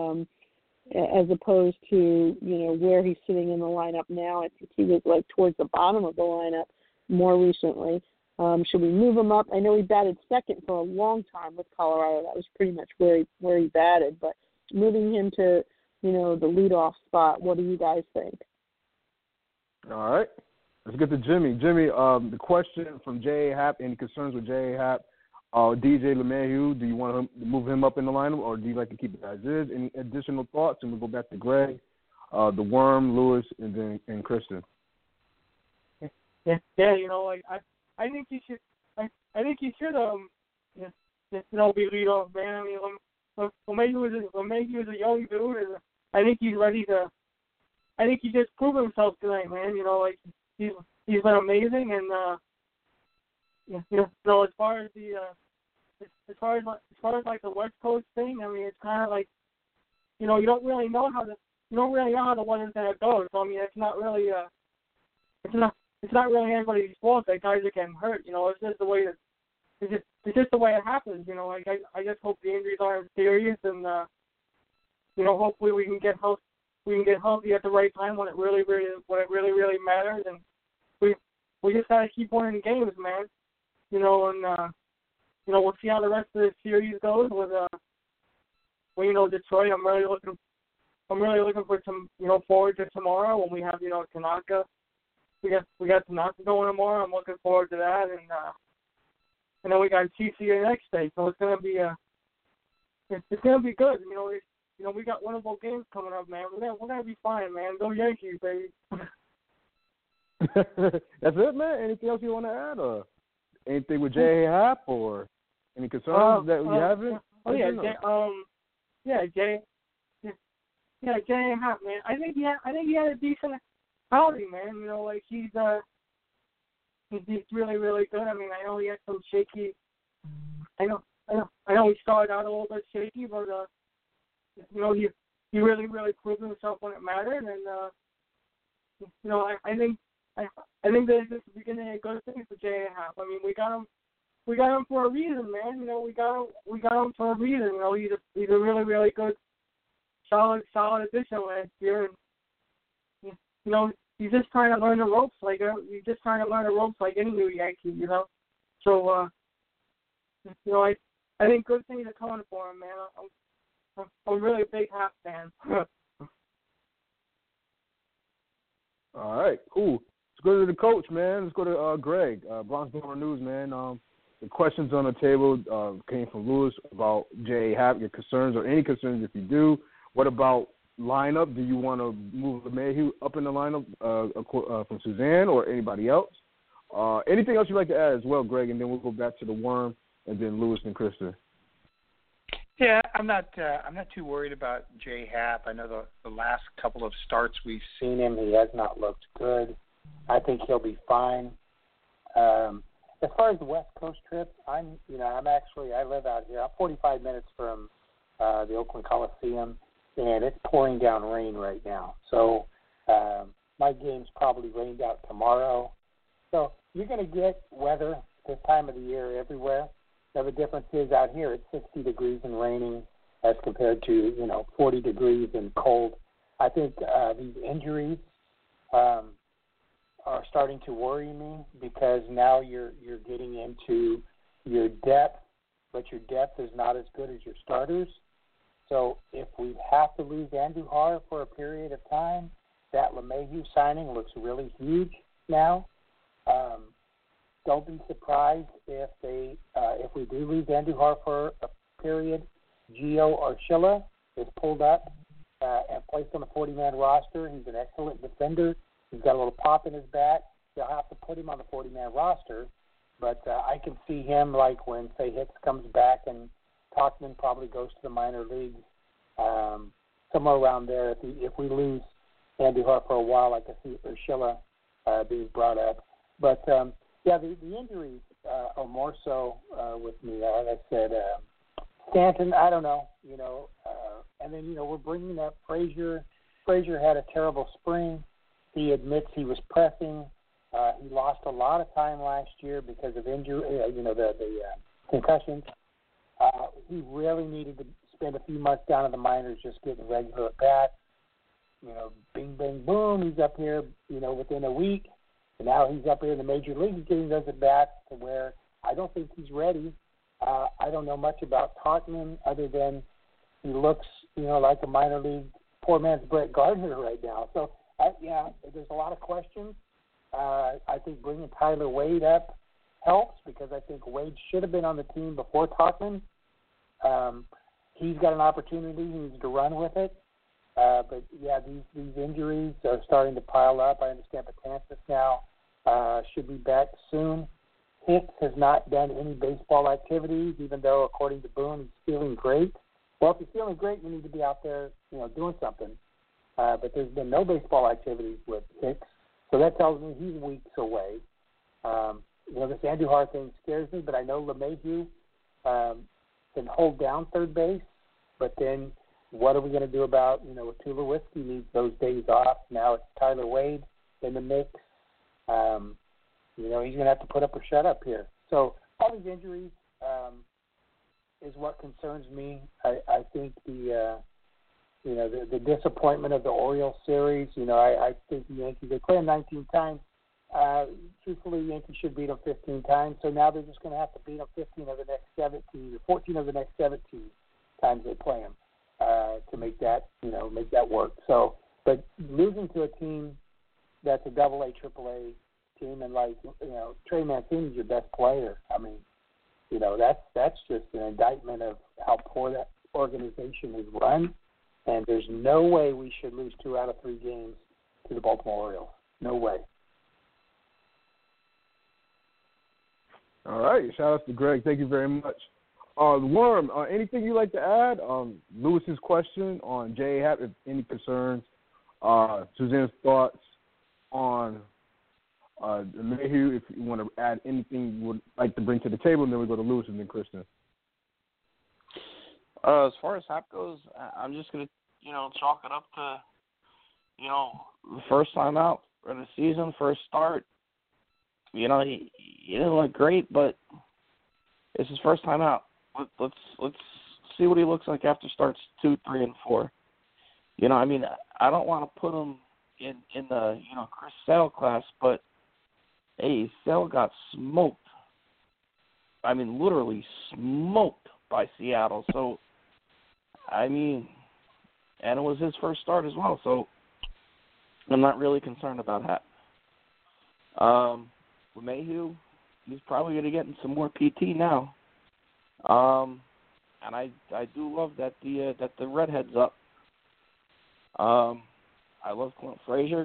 as opposed to, where he's sitting in the lineup now? I think he was towards the bottom of the lineup more recently. Should we move him up? I know he batted second for a long time with Colorado. That was pretty much where he batted. But moving him to, the leadoff spot, what do you guys think? All right. Let's get to Jimmy. Jimmy, the question from J.A. Happ, any concerns with J.A. Happ? DJ LeMahieu, do you want to move him up in the lineup, or do you like to keep it as is? Any additional thoughts? And we'll go back to Greg, the Worm, Lewis, and then Kristen. Yeah. I think he should. I think he should. Be lead off, man. I mean, LeMahieu is a young dude, and I think he's ready to. I think he just proved himself tonight, man. He's been amazing, and as far as the West Coast thing, I mean, it's kind of like, you don't really know how the weather's gonna go. So I mean, it's not really anybody's fault that guys are getting hurt. It's just the way it's just the way it happens. I just hope the injuries aren't serious, and hopefully we can get healthy at the right time when it really matters, and we just gotta keep winning games, man. We'll see how the rest of the series goes with Detroit. I'm really looking for some forward to tomorrow when we have Tanaka. We got Tanaka going tomorrow. I'm looking forward to that, and then we got TC the next day. So it's gonna be good. We got winnable games coming up, man. We're gonna be fine, man. Go Yankees, baby. That's it, man. Anything else you want to add, or anything with J.A. Happ, or any concerns that we haven't? J.A. Happ, man. I think he had a decent outing, man. He's really, really good. I mean, I know he had some shaky. I know he started out a little bit shaky, but he really, really proved himself when it mattered, and I think that this is the beginning of good things for J.A. Happ. I mean, we got him for a reason, man. We got him for a reason. He's a really, really good, solid addition last year, and he's just trying to learn the ropes like any new Yankee, So I think good things are coming for him, man. I'm really a big Happ fan. All right, cool. Let's go to the coach, man. Let's go to Greg, Bronx-Borough News, man. The questions on the table came from Lewis about J.A. Happ, your concerns or any concerns if you do. What about lineup? Do you want to move LeMahieu up in the lineup from Suzanne or anybody else? Anything else you'd like to add as well, Greg? And then we'll go back to the Worm and then Lewis and Kristen. Yeah, I'm not too worried about J.A. Happ. I know the last couple of starts we've seen him, he has not looked good. I think he'll be fine. As far as the West Coast trip, I live out here. I'm 45 minutes from the Oakland Coliseum, and it's pouring down rain right now. So my game's probably rained out tomorrow. So you're going to get weather this time of the year everywhere. Now, the difference is out here it's 60 degrees and raining as compared to, 40 degrees and cold I think these injuries are starting to worry me because now you're getting into your depth, but your depth is not as good as your starters. So if we have to lose Andujar for a period of time, that LeMahieu signing looks really huge now. Don't be surprised if we do lose Andujar for a period. Gio Urshela is pulled up and placed on the 40-man roster. He's an excellent defender. He's got a little pop in his bat. They'll have to put him on the 40-man roster. But I can see him like when, say, Hicks comes back and Tauchman probably goes to the minor leagues, somewhere around there. If we lose Andujar for a while, I can see Urshela being brought up. But, the injuries are more so with me. Like I said, Stanton, I don't know, and then, we're bringing up Frazier. Frazier had a terrible spring. He admits he was pressing. He lost a lot of time last year because of injury, the concussions. He really needed to spend a few months down in the minors just getting regular at bats. Bing, bang, boom, he's up here, within a week. And now he's up here in the major leagues getting those at bats to where I don't think he's ready. I don't know much about Tauchman other than he looks, like a minor league poor man's Brett Gardner right now. So, there's a lot of questions. I think bringing Tyler Wade up helps because I think Wade should have been on the team before Tauchman. He's got an opportunity. He needs to run with it. But, these injuries are starting to pile up. I understand Betances now should be back soon. Hicks has not done any baseball activities, even though, according to Boone, he's feeling great. Well, if you're feeling great, you need to be out there, doing something. But there's been no baseball activities with Hicks, so that tells me he's weeks away. This Andujar thing scares me, but I know LeMahieu can hold down third base, but then what are we going to do about, Tulowitzki needs those days off. Now it's Tyler Wade in the mix. He's going to have to put up or shut up here. So all these injuries is what concerns me. I think the disappointment of the Orioles series, I think the Yankees, they play them 19 times. Truthfully, the Yankees should beat them 15 times. So now they're just going to have to beat them 15 of the next 17 or 14 of the next 17 times they play them to make that work. So, but losing to a team that's a AA, AAA team, and Trey Mancini's your best player. I mean, that's just an indictment of how poor that organization is run. And there's no way we should lose 2 out of 3 games to the Baltimore Orioles. No way. All right. Shout out to Greg. Thank you very much. Worm, anything you'd like to add? Lewis's question on J. Happ, if any concerns. Suzanne's thoughts on Mayhew, if you want to add anything you would like to bring to the table, and then we go to Lewis and then Kristen. As far as Happ goes, I'm just going to, chalk it up to, the first time out for the season, first start. He didn't look great, but it's his first time out. Let's see what he looks like after starts 2, 3, and 4. I don't want to put him in the Chris Sale class, but hey, Sale got smoked. I mean, literally smoked by Seattle. So, and it was his first start as well. So, I'm not really concerned about Happ. LeMahieu, he's probably going to get in some more PT now. And I do love that the redhead's up. I love Clint Frazier.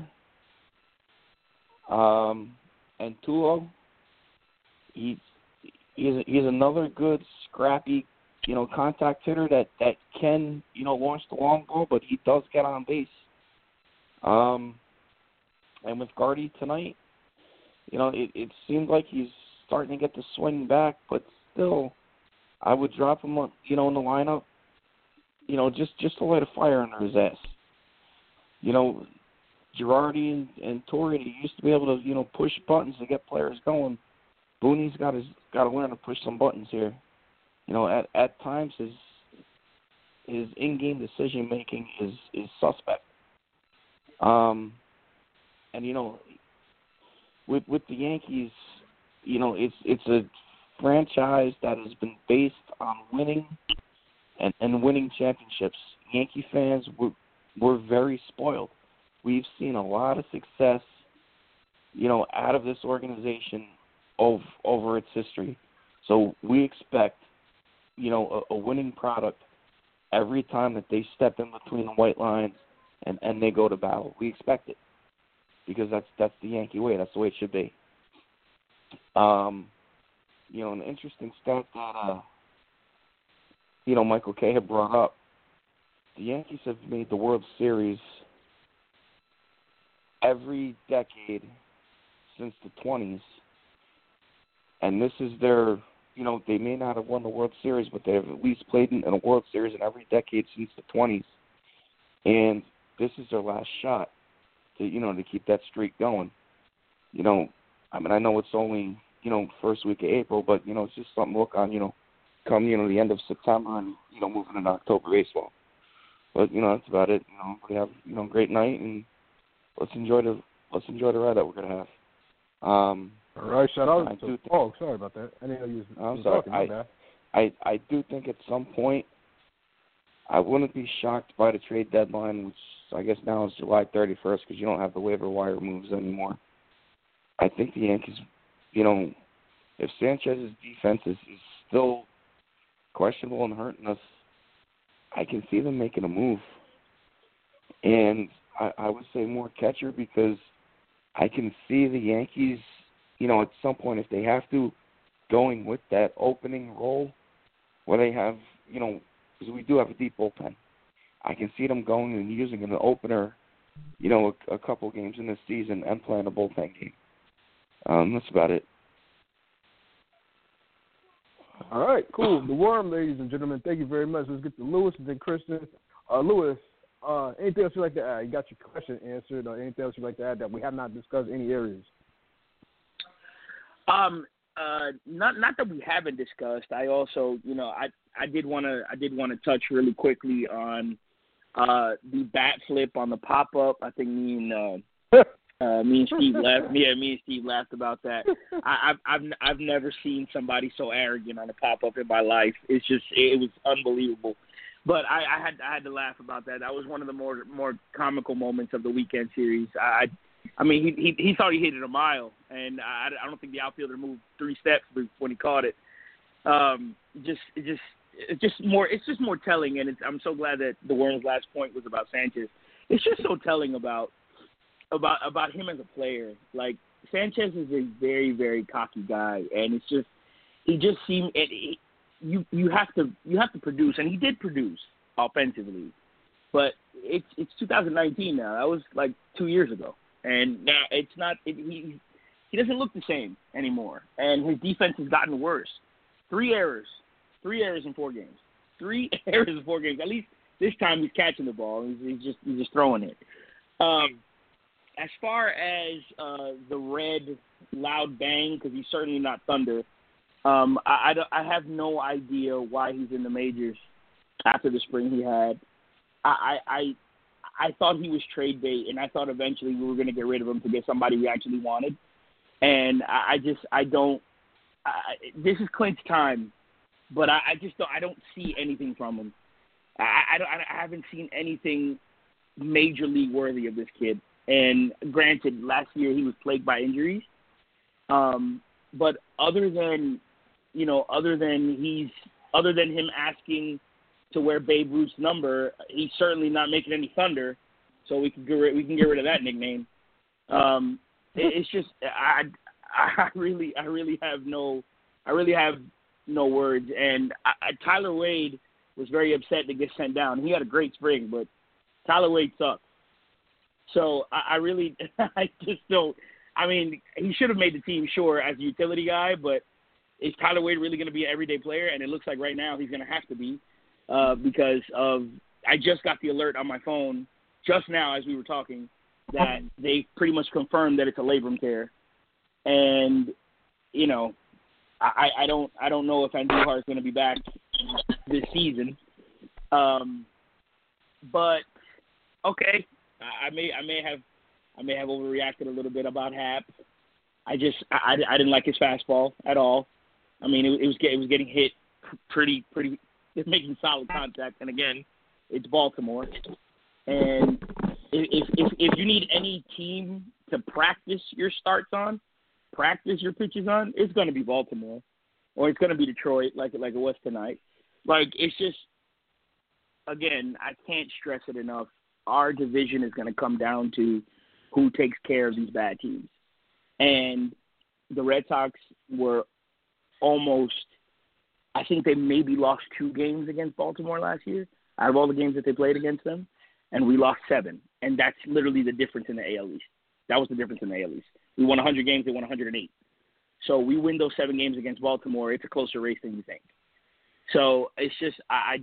And Tulo, he's another good, scrappy, contact hitter that can, launch the long ball, but he does get on base. And with Gardy tonight, it seems like he's starting to get the swing back, but still, I would drop him, in the lineup, just to light a fire under his ass. Girardi and Torre, he used to be able to, push buttons to get players going. Booney's got to learn to push some buttons here. At times his in-game decision making is suspect. And with the Yankees, it's a franchise that has been based on winning and winning championships. Yankee fans were very spoiled. We've seen a lot of success, out of this organization over its history. So we expect, a winning product every time that they step in between the white lines and they go to battle. We expect it because that's the Yankee way. That's the way it should be. An interesting stat that Michael Kay had brought up. The Yankees have made the World Series every decade since the 20s, and this is their, they may not have won the World Series, but they have at least played in a World Series in every decade since the 20s, and this is their last shot to keep that streak going. I know it's only, first week of April, but, it's just something to look on, come, the end of September and, moving into October baseball. But, that's about it. We have, a great night, and let's enjoy the ride that we're going to have. All right, shout out to sorry about that. I didn't know you was talking about that. I do think at some point I wouldn't be shocked by the trade deadline, which I guess now is July 31st because you don't have the waiver wire moves anymore. I think the Yankees, if Sanchez's defense is still questionable and hurting us, I can see them making a move. And I would say more catcher because I can see the Yankees, at some point, if they have to, going with that opening role where they have, because we do have a deep bullpen. I can see them going and using an opener, a couple games in this season and playing a bullpen game. That's about it. All right, cool. The Worm, ladies and gentlemen, thank you very much. Let's get to Lewis and then Kristen. Lewis, anything else you'd like to add? You got your question answered, or anything else you'd like to add that we have not discussed any areas? Not that we haven't discussed. I also, I did want to touch really quickly on the bat flip on the pop up. I think me and Steve laughed. Me and Steve laughed about that. I've never seen somebody so arrogant on a pop up in my life. It was unbelievable. But I had to laugh about that. That was one of the more comical moments of the weekend series. I mean, he thought he hit it a mile, and I don't think the outfielder moved 3 steps when he caught it. It's just more telling, and I'm so glad that the Worm's last point was about Sanchez. It's just so telling about him as a player. Like, Sanchez is a very, very cocky guy, and he just seemed you have to produce, and he did produce offensively, but it's 2019 now. That was like 2 years ago. And now it's not. He doesn't look the same anymore, and his defense has gotten worse. 3 errors in 4 games. 3 errors in 4 games. At least this time he's catching the ball. He's just throwing it. As far as the red loud bang, because he's certainly not Thunder. I have no idea why he's in the majors after the spring he had. I thought he was trade bait, and I thought eventually we were going to get rid of him to get somebody we actually wanted. And this is Clint's time, but I don't see anything from him. I haven't seen anything majorly worthy of this kid. And granted, last year he was plagued by injuries. But other than him asking to wear Babe Ruth's number, he's certainly not making any thunder, so we can get rid of that nickname. It's just I really have no words. And Tyler Wade was very upset to get sent down. He had a great spring, but Tyler Wade sucks. So I just don't. I mean, he should have made the team, sure, as a utility guy, but is Tyler Wade really going to be an everyday player? And it looks like right now he's going to have to be. Because I just got the alert on my phone just now as we were talking that they pretty much confirmed that it's a labrum tear, and I don't know if Andujar is going to be back this season, but okay, I may have overreacted a little bit about Hap. I didn't like his fastball at all. I mean, it was getting hit pretty, making solid contact. And again, it's Baltimore. And if you need any team to practice your starts on, practice your pitches on, it's going to be Baltimore, or it's going to be Detroit, like it was tonight. Like, it's just, again, I can't stress it enough. Our division is going to come down to who takes care of these bad teams. And the Red Sox were almost, I think they maybe lost 2 games against Baltimore last year out of all the games that they played against them, and we lost 7. And that's literally the difference in the AL East. That was the difference in the AL East. We won 100 games, they won 108. So we win those 7 games against Baltimore, it's a closer race than you think. So it's just, I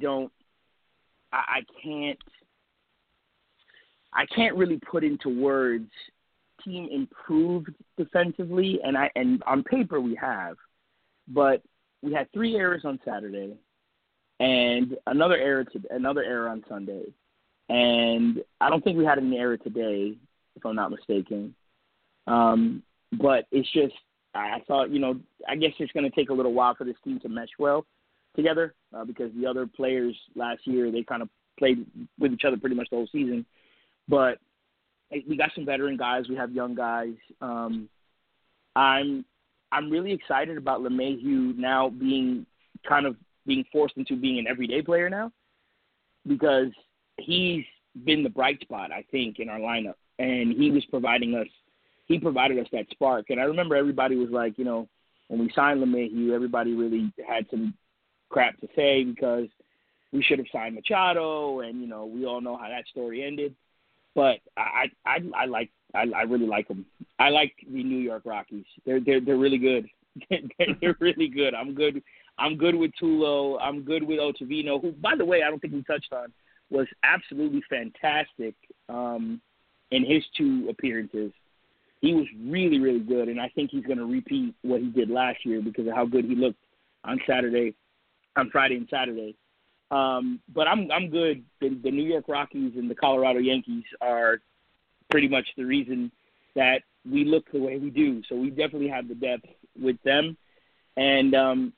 can't really put into words team improved defensively, and on paper we have, but we had 3 errors on Saturday and another error on Sunday. And I don't think we had any error today, if I'm not mistaken. But it's just, I thought, I guess it's going to take a little while for this team to mesh well together because the other players last year, they kind of played with each other pretty much the whole season. But we got some veteran guys. We have young guys. I'm really excited about LeMahieu now being forced into being an everyday player now because he's been the bright spot, I think, in our lineup. And he provided us that spark. And I remember everybody was like, when we signed LeMahieu, everybody really had some crap to say because we should have signed Machado, and, we all know how that story ended. But I really like them. I like the New York Rockies. They're really good. They're really good. I'm good with Tulo. I'm good with Ottavino, who, by the way, I don't think we touched on, was absolutely fantastic in his 2 appearances. He was really, really good, and I think he's going to repeat what he did last year because of how good he looked on Friday and Saturday. But I'm good. The New York Rockies and the Colorado Yankees are pretty much the reason that we look the way we do. So we definitely have the depth with them. And,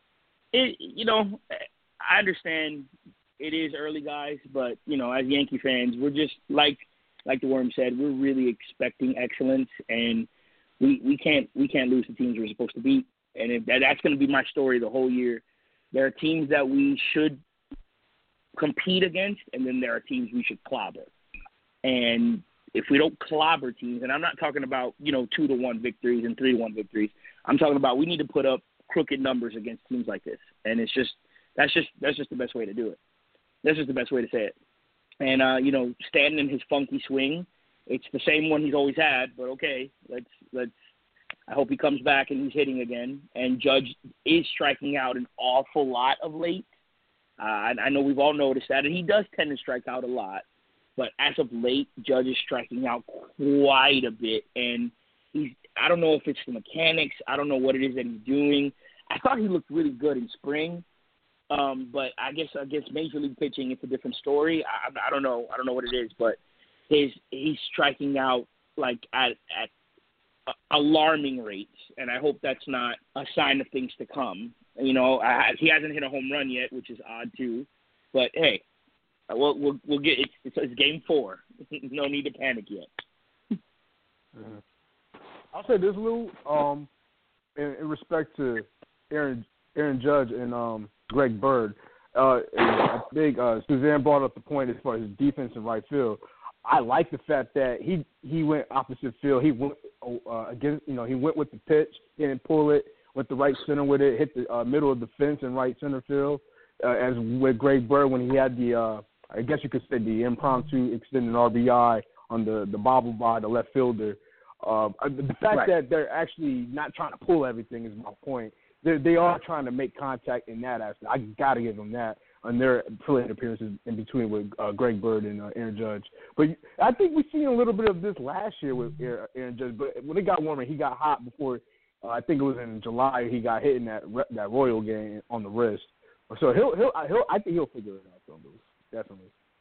I understand it is early, guys, but, as Yankee fans, we're just like the Worm said, we're really expecting excellence, and we can't lose the teams we're supposed to beat. And that's going to be my story the whole year. There are teams that we should compete against, and then there are teams we should clobber. And if we don't clobber teams, and I'm not talking about 2-1 victories and 3-1 victories, I'm talking about we need to put up crooked numbers against teams like this. And it's just that's just the best way to do it. That's just the best way to say it. And Stanton in his funky swing, it's the same one he's always had. But okay, let's. I hope he comes back and he's hitting again. And Judge is striking out an awful lot of late. I know we've all noticed that, and he does tend to strike out a lot. But as of late, Judge is striking out quite a bit, and I don't know if it's the mechanics. I don't know what it is that he's doing. I thought he looked really good in spring, but I guess against Major League pitching, it's a different story. I don't know. I don't know what it is, but he's striking out like at alarming rates, and I hope that's not a sign of things to come. He hasn't hit a home run yet, which is odd too. But hey, we'll get it's game 4. No need to panic yet. I'll say this, Lou. In respect to Aaron Judge and Greg Bird, I think Suzanne brought up the point as far as his defense in right field. I like the fact that he went opposite field. He went he went with the pitch, didn't pull it. Went the right center with it, hit the middle of the fence in right center field. As with Greg Bird when he had the, I guess you could say the impromptu extended RBI on the bobble by the left fielder. The fact that they're actually not trying to pull everything is my point. They are trying to make contact in that aspect. I got to give them that on their plate appearances in between with Greg Bird and Aaron Judge. But I think we've seen a little bit of this last year with Aaron Judge. But when it got warmer, he got hot before. I think it was in July he got hit in that Royal game on the wrist. So I think he'll figure it out, though, definitely.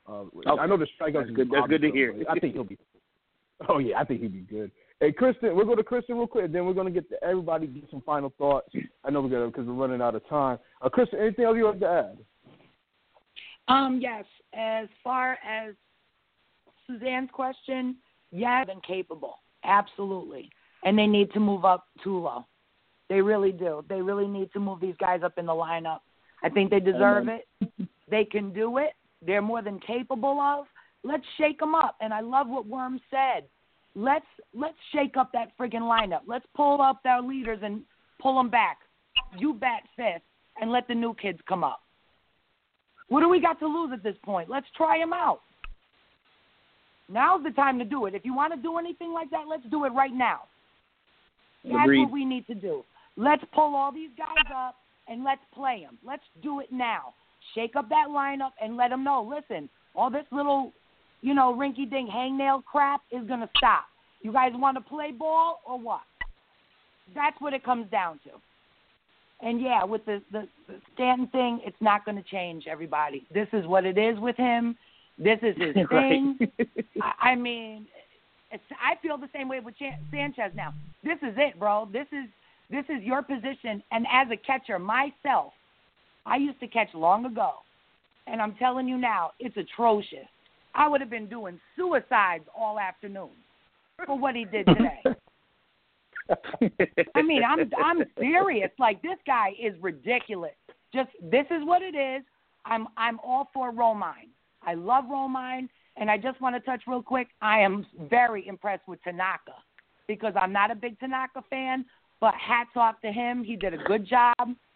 I know the strikeouts. That's good to hear. I think he'll be. Oh yeah, I think he'll be good. Hey, Kristen, we'll go to Kristen real quick, then we're going to get to everybody get some final thoughts. I know because we're running out of time. Kristen, anything else you want to add? Yes. As far as Suzanne's question, yes, and capable, absolutely. And they need to move up Tulo. They really do. They really need to move these guys up in the lineup. I think they deserve it. They can do it. They're more than capable of. Let's shake them up. And I love what Worm said. Let's shake up that friggin' lineup. Let's pull up their leaders and pull them back. You bat fifth and let the new kids come up. What do we got to lose at this point? Let's try them out. Now's the time to do it. If you want to do anything like that, let's do it right now. That's Agreed. what we need to do. Let's pull all these guys up and let's play them. Let's do it now. Shake up that lineup and let them know, listen, all this little, rinky-dink hangnail crap is going to stop. You guys want to play ball or what? That's what it comes down to. And, yeah, with the Stanton thing, it's not going to change, everybody. This is what it is with him. This is his thing. I mean, I feel the same way with Sanchez now. This is it, bro. This is your position. And as a catcher myself, I used to catch long ago. And I'm telling you now, it's atrocious. I would have been doing suicides all afternoon for what he did today. I mean, I'm serious. Like, this guy is ridiculous. Just, this is what it is. I'm all for Romine. I love Romine, and I just want to touch real quick. I am very impressed with Tanaka because I'm not a big Tanaka fan, but hats off to him. He did a good job.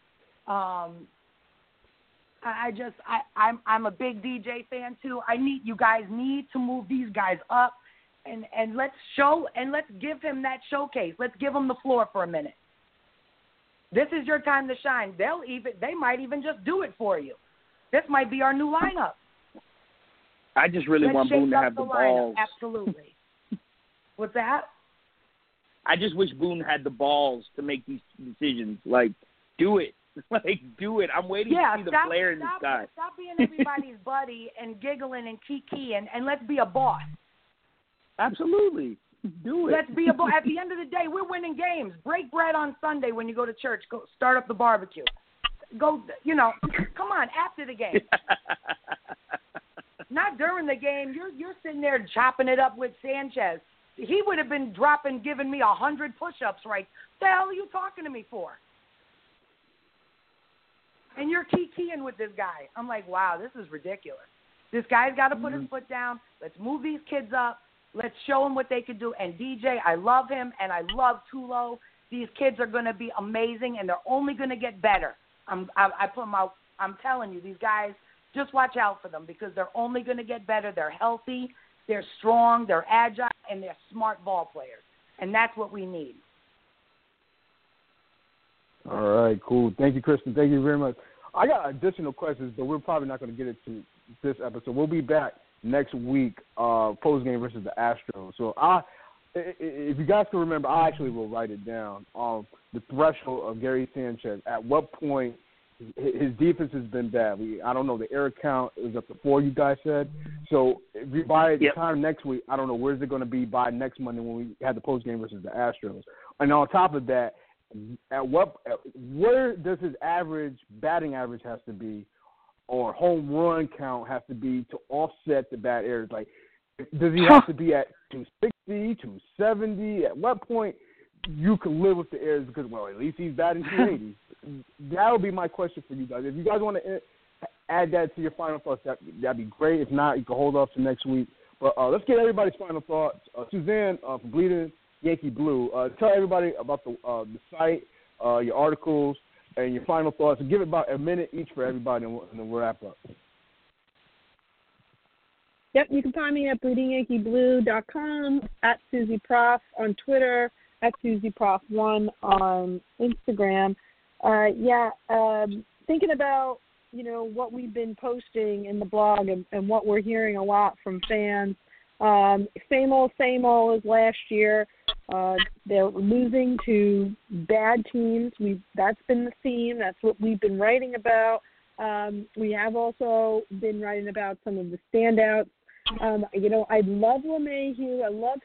I'm a big DJ fan too. You guys need to move these guys up, and let's give him that showcase. Let's give him the floor for a minute. This is your time to shine. They might even just do it for you. This might be our new lineup. I just really want Boone to have the balls. Absolutely. What's that? I just wish Boone had the balls to make these decisions. Like, do it. Like, do it. I'm waiting to see the flare in the sky. Stop being everybody's buddy and giggling and kiki and let's be a boss. Absolutely. Do it. Let's be a boss. At the end of the day, we're winning games. Break bread on Sunday when you go to church. Go start up the barbecue. Go, come on, after the game. Not during the game. You're sitting there chopping it up with Sanchez. He would have been giving me 100 push-ups, right? What the hell are you talking to me for? And you're kikiing with this guy. I'm like, wow, this is ridiculous. This guy's got to put his foot down. Let's move these kids up. Let's show them what they can do. And DJ, I love him, and I love Tulo. These kids are going to be amazing, and they're only going to get better. I'm telling you, these guys, just watch out for them because they're only going to get better. They're healthy, they're strong, they're agile, and they're smart ball players. And that's what we need. All right, cool. Thank you, Kristen. Thank you very much. I got additional questions, but we're probably not going to get into this episode. We'll be back next week, post game versus the Astros. So if you guys can remember, I actually will write it down. The threshold of Gary Sanchez. At what point his defense has been bad? I don't know. The error count is up to 4. You guys said. So by the time next week, I don't know where's it going to be by next Monday when we have the post game versus the Astros. And on top of that, where does his batting average has to be, or home run count has to be to offset the bad errors? Like, does he have to be at 260, 270? At what point you can live with the errors because, well, at least he's batting 280? That would be my question for you guys. If you guys want to add that to your final thoughts, that'd be great. If not, you can hold off to next week. But let's get everybody's final thoughts. Suzanne from Bleeding Yankee Blue, tell everybody about the site, your articles, and your final thoughts. And give it about a minute each for everybody, and then we'll wrap up. Yep, you can find me at bleedingyankeeblue.com, at Susie Prof on Twitter, at SusieProf1 on Instagram. Thinking about, what we've been posting in the blog and what we're hearing a lot from fans. Same old as last year. They're losing to bad teams. That's been the theme. That's what we've been writing about. We have also been writing about some of the standouts. I love LeMahieu.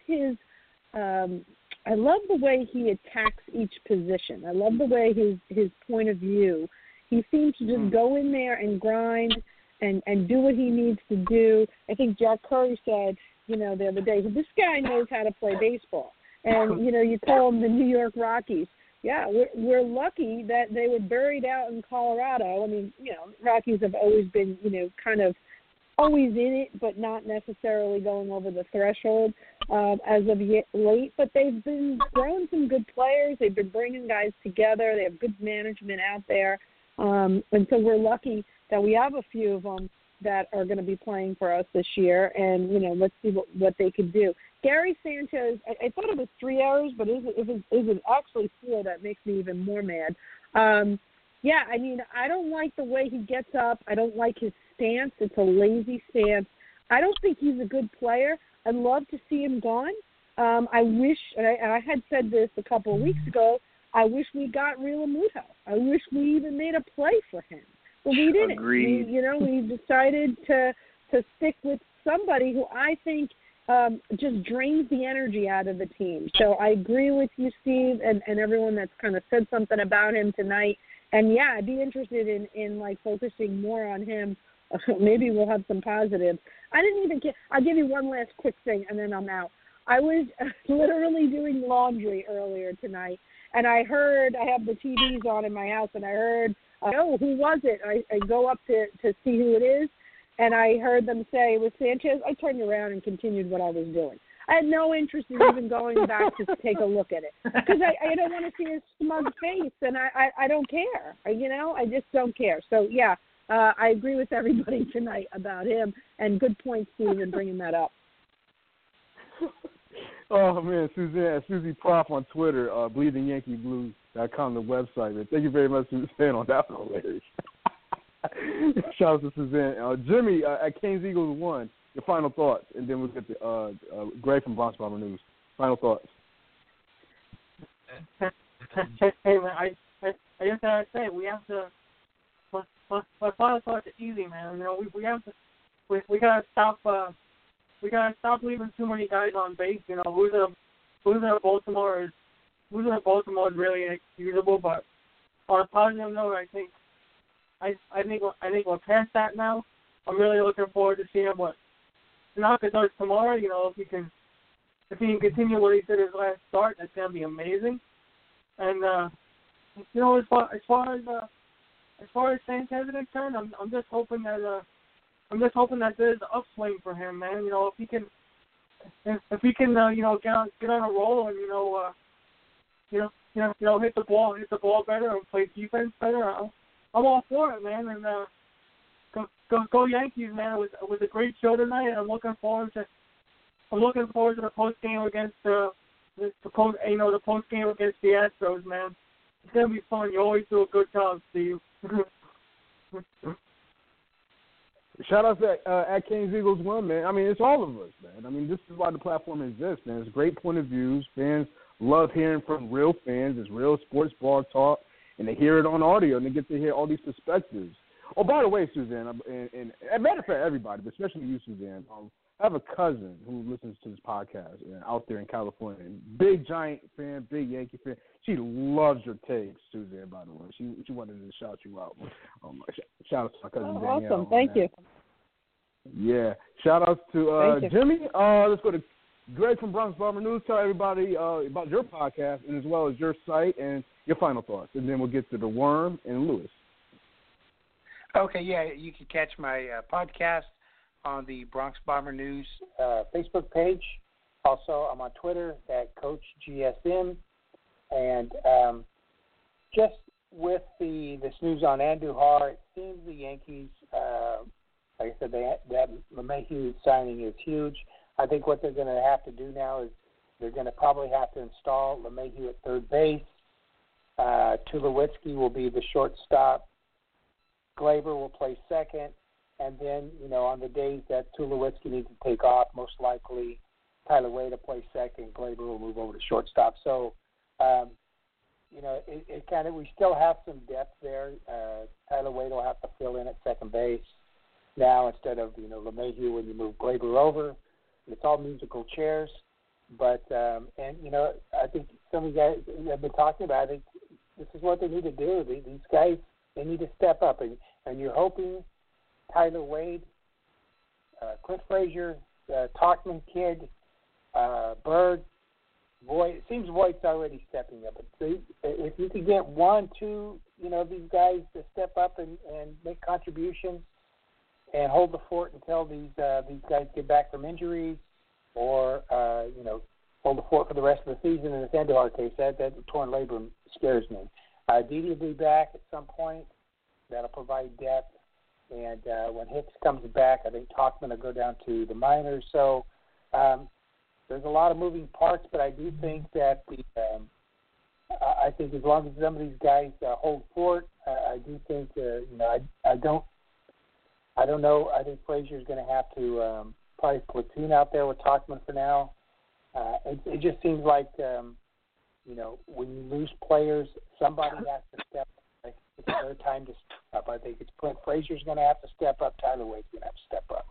I love the way he attacks each position. I love the way his point of view. He seems to just go in there and grind and do what he needs to do. I think Jack Curry said, the other day, this guy knows how to play baseball. And, you call him the New York Rockies. Yeah, we're lucky that they were buried out in Colorado. I mean, Rockies have always been, kind of always in it, but not necessarily going over the threshold as of late. But they've been growing some good players. They've been bringing guys together. They have good management out there. And so we're lucky that we have a few of them that are going to be playing for us this year. And, let's see what they can do. Gary Sanchez, I thought it was 3 errors, but is it actually 4? That makes me even more mad. I don't like the way he gets up. I don't like his stance. It's a lazy stance. I don't think he's a good player. I'd love to see him gone. I wish, and I had said this a couple of weeks ago, I wish we got Realmuto. I wish we even made a play for him. But we didn't. Agreed. We decided to stick with somebody who I think just drains the energy out of the team. So I agree with you, Steve, and everyone that's kind of said something about him tonight. And, yeah, I'd be interested in focusing more on him. Maybe we'll have some positives. I didn't even get – I'll give you one last quick thing, and then I'm out. I was literally doing laundry earlier tonight, and I heard – I have the TVs on in my house, and I heard, who was it? I go up to see who it is. And I heard them say it was Sanchez. I turned around and continued what I was doing. I had no interest in even going back to take a look at it because I don't want to see his smug face, and I don't care. I just don't care. So, yeah, I agree with everybody tonight about him, and good point, Steve, in bringing that up. Oh, man, Susie Prof on Twitter, BleedingYankeeBlues.com, the website. Man. Thank you very much, Suzanne, on that one. Hilarious. Shout out to Suzanne. Jimmy at Canes Eagles 1. Your final thoughts, and then we'll get to Greg from Bronx Bomber News. Final thoughts. Hey man, I just gotta say we have to. My final thoughts are easy, man. We have to. We gotta stop. We gotta stop leaving too many guys on base. Losing at Baltimore is really inexcusable. But on a positive note, I think we're past that now. I'm really looking forward to seeing what Tanaka does tomorrow. If he can continue what he did his last start, that's gonna be amazing. And as far as Sanchez is concerned, I'm just hoping that there's an upswing for him, man. If he can get on a roll and hit the ball better and play defense better, I'm all for it, man. And go Yankees, man. It was a great show tonight, and I'm looking forward to the post game against the post game against the Astros, man. It's gonna be fun. You always do a good job, Steve. Shout out to at Canes Eagles 1, man. I mean, it's all of us, man. I mean, this is why the platform exists, man. It's great point of views. Fans love hearing from real fans. It's real sports ball talk, and they hear it on audio, and they get to hear all these perspectives. Oh, by the way, Suzanne, and matter of fact, everybody, but especially you, Suzanne, I have a cousin who listens to this podcast out there in California. Big Giant fan, big Yankee fan. She loves your takes, Suzanne, by the way. She wanted to shout you out. Shout out to my cousin Danielle. Awesome. Thank you. Yeah. Shout out to Jimmy. Let's go to Greg from Bronx Bomber News. Tell everybody about your podcast and as well as your site and your final thoughts. And then we'll get to the Worm and Lewis. Okay, yeah, you can catch my podcast on the Bronx Bomber News Facebook page. Also, I'm on Twitter at Coach GSM. And just with this news on Andujar, it seems the Yankees, like I said, that LeMahieu signing is huge. I think what they're going to have to do now is they're going to probably have to install LeMahieu at third base. Tulowitzki will be the shortstop. Gleyber will play second. And then, on the days that Tulowitzki needs to take off, most likely Tyler Wade will play second. Gleyber will move over to shortstop. So, it kind of, we still have some depth there. Tyler Wade will have to fill in at second base now instead of, LeMahieu when you move Glaber over. It's all musical chairs. But, I think some of you guys have been talking about it. This is what they need to do. These guys, they need to step up. And you're hoping Tyler Wade, Clint Frazier, Tauchman kid, Bird, Voigt. It seems Voigt's already stepping up. But if you could get 1, 2, these guys to step up and make contributions and hold the fort until these guys get back from injuries, or hold the fort for the rest of the season. In the Sandoval case, that torn labrum scares me. Didi will be back at some point. That'll provide depth. And when Hicks comes back, I think Tauchman will go down to the minors. So there's a lot of moving parts, but I do think that I think as long as some of these guys hold fort, I do think I don't know. I think Frazier's going to have to probably platoon out there with Tauchman for now. It just seems like when you lose players, somebody has to step up. It's their time to step up. I think it's Clint Frazier's going to have to step up. Tyler Wade's going to have to step up.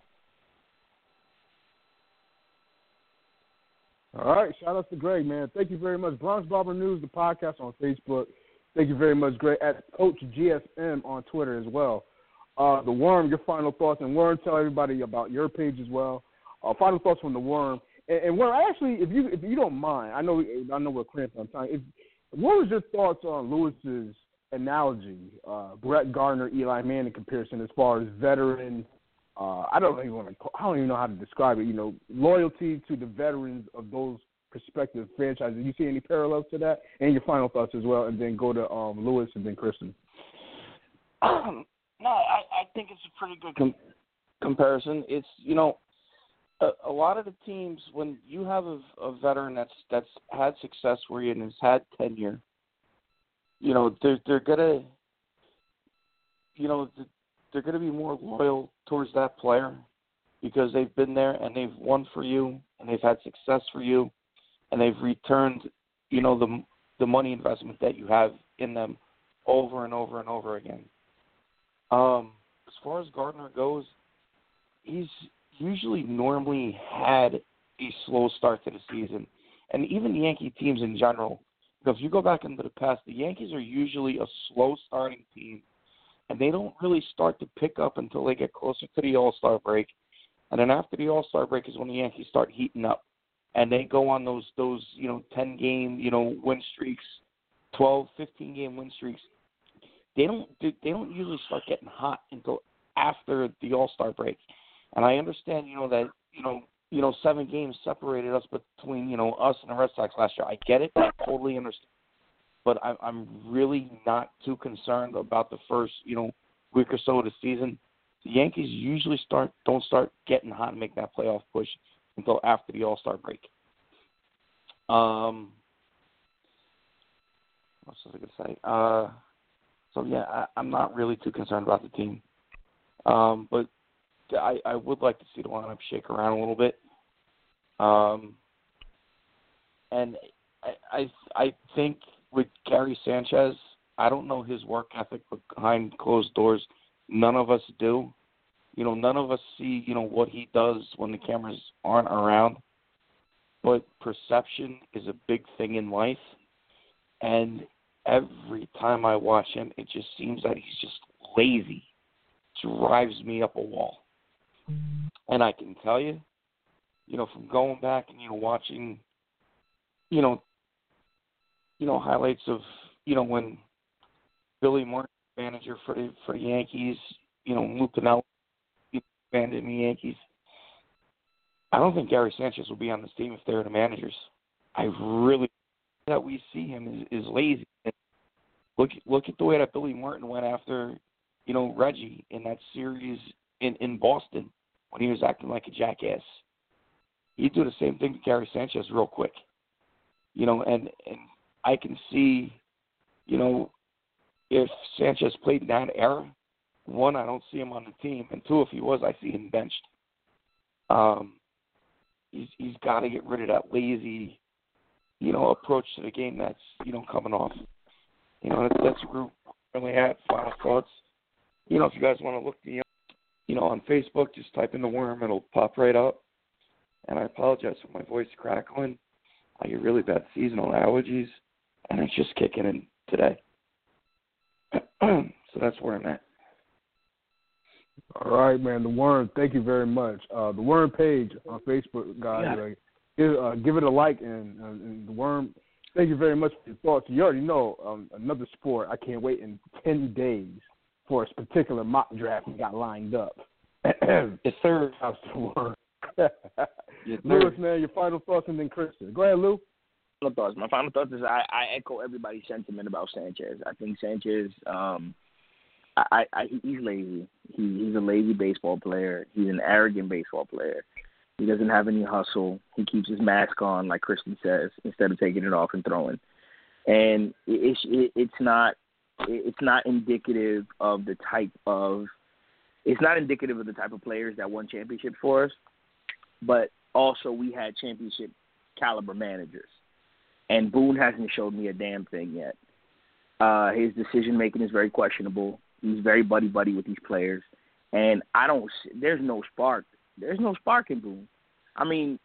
All right, shout out to Greg, man. Thank you very much. Bronx Barber News, the podcast on Facebook. Thank you very much, Greg. At Coach GSM on Twitter as well. The Worm, your final thoughts. And Worm, tell everybody about your page as well. Final thoughts from the Worm. And Worm, I actually, if you don't mind, I know we're cramped on time. What was your thoughts on Lewis's analogy, Brett Gardner, Eli Manning comparison as far as veteran? I don't even know how to describe it. Loyalty to the veterans of those prospective franchises. You see any parallels to that? And your final thoughts as well, and then go to Lewis and then Kristen. No, I think it's a pretty good comparison. It's a lot of the teams, when you have a veteran that's had success where and has had tenure, they're gonna be more loyal towards that player because they've been there and they've won for you and they've had success for you and they've returned, the money investment that you have in them over and over and over again. As far as Gardner goes, he's usually normally had a slow start to the season. And even Yankee teams in general, if you go back into the past, the Yankees are usually a slow starting team, and they don't really start to pick up until they get closer to the All-Star break. And then after the All-Star break is when the Yankees start heating up, and they go on those 10-game, win streaks, 12, 15-game win streaks. They don't usually start getting hot until after the All-Star break. And I understand, that 7 games separated us between, us and the Red Sox last year. I get it. I totally understand. But I'm really not too concerned about the first, week or so of the season. The Yankees usually don't start getting hot and make that playoff push until after the All-Star break. What else was I going to say? So, yeah, I'm not really too concerned about the team. But I would like to see the lineup shake around a little bit. And I think with Gary Sanchez, I don't know his work ethic behind closed doors. None of us do. None of us see, what he does when the cameras aren't around. But perception is a big thing in life. And every time I watch him, it just seems that he's just lazy. Drives me up a wall. And I can tell you, from going back and, watching, highlights of, when Billy Martin, manager for the Yankees, Lou Piniella, abandoned the Yankees. I don't think Gary Sanchez will be on this team if they're the managers. I really that we see him is lazy. Look at the way that Billy Martin went after, Reggie in that series in Boston when he was acting like a jackass. He'd do the same thing to Gary Sanchez real quick. And I can see, if Sanchez played in that era, 1, I don't see him on the team, and 2, if he was, I see him benched. He's got to get rid of that lazy, approach to the game that's, coming off. You know, that's a group really at Final Thoughts. You know, if you guys want to look me up, you know, on Facebook, just type in The Worm. It'll pop right up. And I apologize for my voice crackling. I get really bad seasonal allergies, and it's just kicking in today. So that's where I'm at. All right, man. The Worm, thank you very much. The Worm page on Facebook, guys, give it a like. And The Worm, thank you very much for your thoughts. You already know another sport. I can't wait in 10 days for a particular mock draft we got lined up. Yes, sir. House to Worm. Yes, Lewis, man, your final thoughts, and then Christian. Go ahead, Lou. My final thoughts is I echo everybody's sentiment about Sanchez. I think Sanchez, he's lazy. He's a lazy baseball player. He's an arrogant baseball player. He doesn't have any hustle. He keeps his mask on, like Christian says, instead of taking it off and throwing. And it's not indicative of the type of players that won championships for us. But also we had championship caliber managers. And Boone hasn't showed me a damn thing yet. His decision-making is very questionable. He's very buddy-buddy with these players. And there's no spark. There's no spark in Boone. I mean,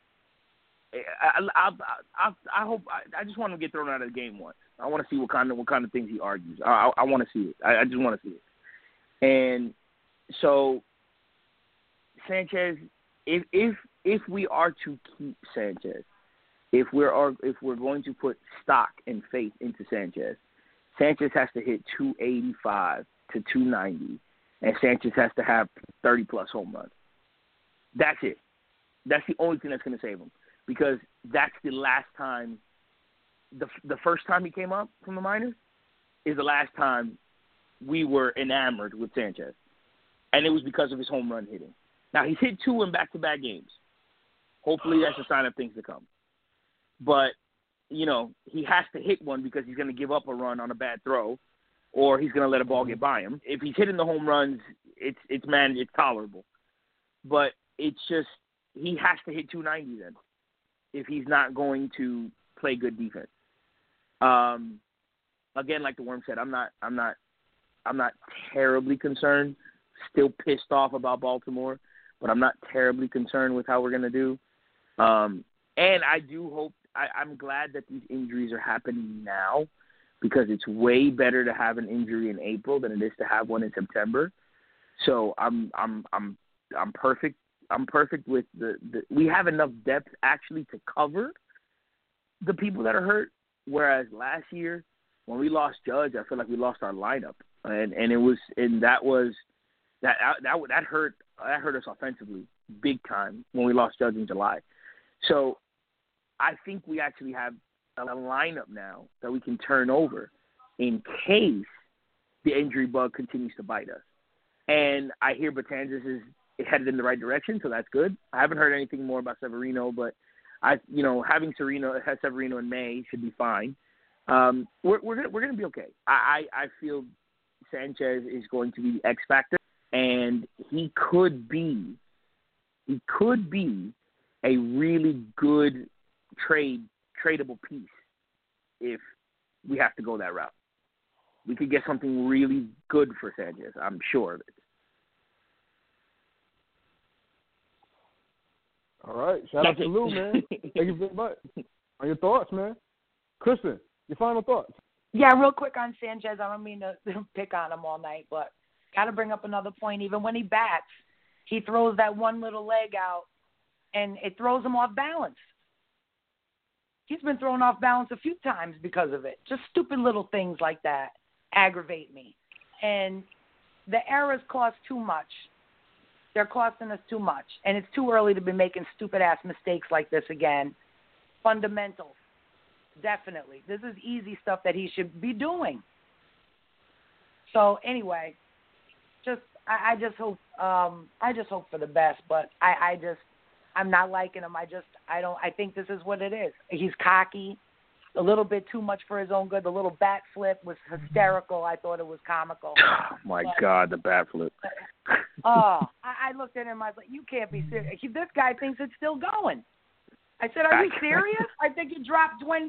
I hope I just want him to get thrown out of the game once. I want to see what kind of things he argues. I want to see it. I just want to see it. And so Sanchez, if we are to keep Sanchez, if we're going to put stock and faith into Sanchez, Sanchez has to hit 285 to 290, and Sanchez has to have 30-plus home runs. That's it. That's the only thing that's going to save him, because that's the last time. The first time he came up from the minors is the last time we were enamored with Sanchez, and it was because of his home run hitting. Now, he's hit 2 in back-to-back games. Hopefully that's a sign of things to come. But, you know, he has to hit one because he's going to give up a run on a bad throw, or he's going to let a ball get by him. If he's hitting the home runs, it's tolerable. But it's just he has to hit 290 then if he's not going to play good defense. Again, like the Worm said, I'm not terribly concerned. Still pissed off about Baltimore, but I'm not terribly concerned with how we're going to do. And I do hope I'm glad that these injuries are happening now, because it's way better to have an injury in April than it is to have one in September. So I'm perfect. I'm perfect with we have enough depth actually to cover the people that are hurt. Whereas last year when we lost Judge, I feel like we lost our lineup, and that hurt us offensively big time when we lost Judge in July. So I think we actually have a lineup now that we can turn over in case the injury bug continues to bite us. And I hear Betances is headed in the right direction, so that's good. I haven't heard anything more about Severino, but having Severino in May should be fine. We're gonna be okay. I feel Sanchez is going to be the X factor, and he could be a really good tradable piece if we have to go that route. We could get something really good for Sanchez. I'm sure of it. All right. Shout out to Lou, man. Thank you very much. On your thoughts, man. Kristen, your final thoughts. Yeah, real quick on Sanchez. I don't mean to pick on him all night, but got to bring up another point. Even when he bats, he throws that one little leg out, and it throws him off balance. He's been thrown off balance a few times because of it. Just stupid little things like that aggravate me. And the errors cost too much. They're costing us too much. And it's too early to be making stupid-ass mistakes like this again. Fundamentals. Definitely. This is easy stuff that he should be doing. So, anyway, I just hope for the best, but I'm not liking him. I think this is what it is. He's cocky, a little bit too much for his own good. The little bat flip was hysterical. I thought it was comical. Oh, my God, the bat flip. I looked at him. I was like, you can't be serious. This guy thinks it's still going. I said, are you serious? I think he dropped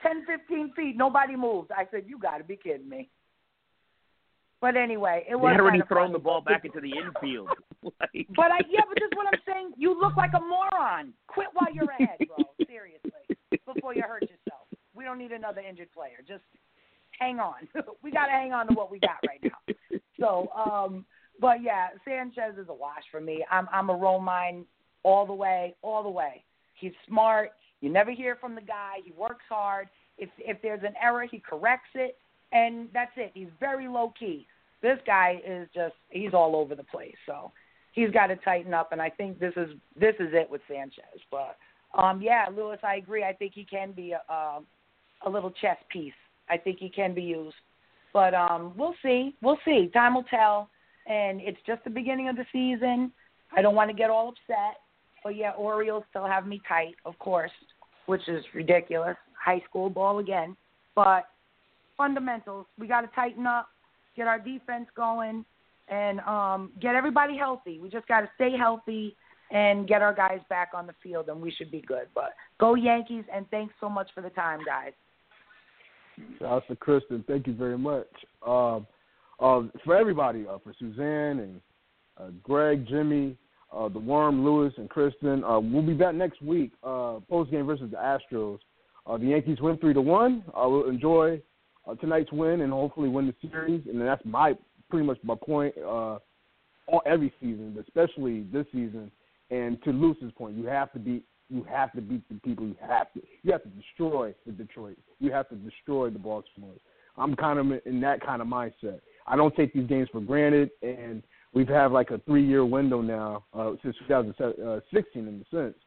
10, 15 feet. Nobody moved. I said, you got to be kidding me. But anyway, it was. They're already kind of throwing funny. the ball back into the infield. But this is what I'm saying. You look like a moron. Quit while you're ahead, bro. Seriously, before you hurt yourself. We don't need another injured player. Just hang on. We got to hang on to what we got right now. So, but yeah, Sanchez is a wash for me. I'm a Romine all the way. He's smart. You never hear from the guy. He works hard. If there's an error, he corrects it, and that's it. He's very low key. This guy is he's all over the place. So he's got to tighten up, and I think this is it with Sanchez. But yeah, Lewis, I agree. I think he can be a little chess piece. I think he can be used. But we'll see. Time will tell, and it's just the beginning of the season. I don't want to get all upset. But, yeah, Orioles still have me tight, of course, which is ridiculous. High school ball again. But fundamentals, we got to tighten up, get our defense going, and get everybody healthy. We just got to stay healthy and get our guys back on the field, and we should be good. But go Yankees, and thanks so much for the time, guys. Shout out to Kristen. Thank you very much. For everybody, for Suzanne and Greg, Jimmy, the Worm, Lewis, and Kristen, we'll be back next week, post-game versus the Astros. The Yankees win 3-1. We'll enjoy tonight's win and hopefully win the series. And that's pretty much my point every season, but especially this season. And to Lewis's point, you have to beat the people. You have to destroy the Detroit. You have to destroy the Baltimore. I'm kind of in that kind of mindset. I don't take these games for granted, and we've had like a 3-year window now since 2016 in a sense.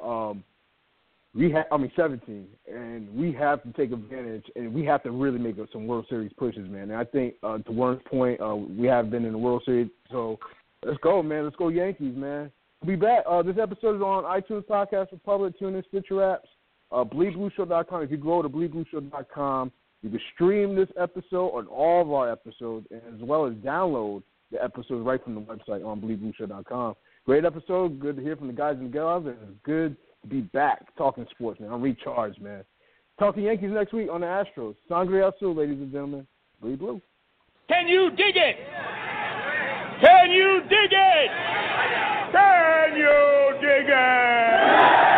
17, and we have to take advantage, and we have to really make some World Series pushes, man. And I think to Warren's point, we have been in the World Series, so let's go, man. Let's go Yankees, man. We'll be back. This episode is on iTunes, Podcast Republic, TuneIn, Stitcher apps, BleedBlueShow.com. If you go to BleedBlueShow.com, you can stream this episode and all of our episodes, as well as download the episodes right from the website on BleedBlueShow.com. Great episode. Good to hear from the guys and gals, and it's good to be back talking sports, man. I'm recharged, man. Talk to Yankees next week on the Astros. Sangre Azul, ladies and gentlemen. Bleed Blue. Can you dig it? Can you dig it? Can you dig it?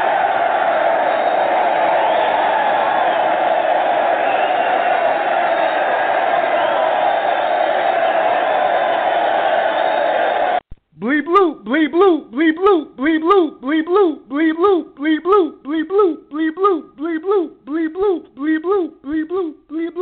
Bleed blue, bleed blue, bleed blue, bleed blue, bleed blue, bleed blue, bleed blue, bleed blue, bleed blue, bleed blue, bleed blue, bleed blue, bleed blue, bleed blue, bleed blue.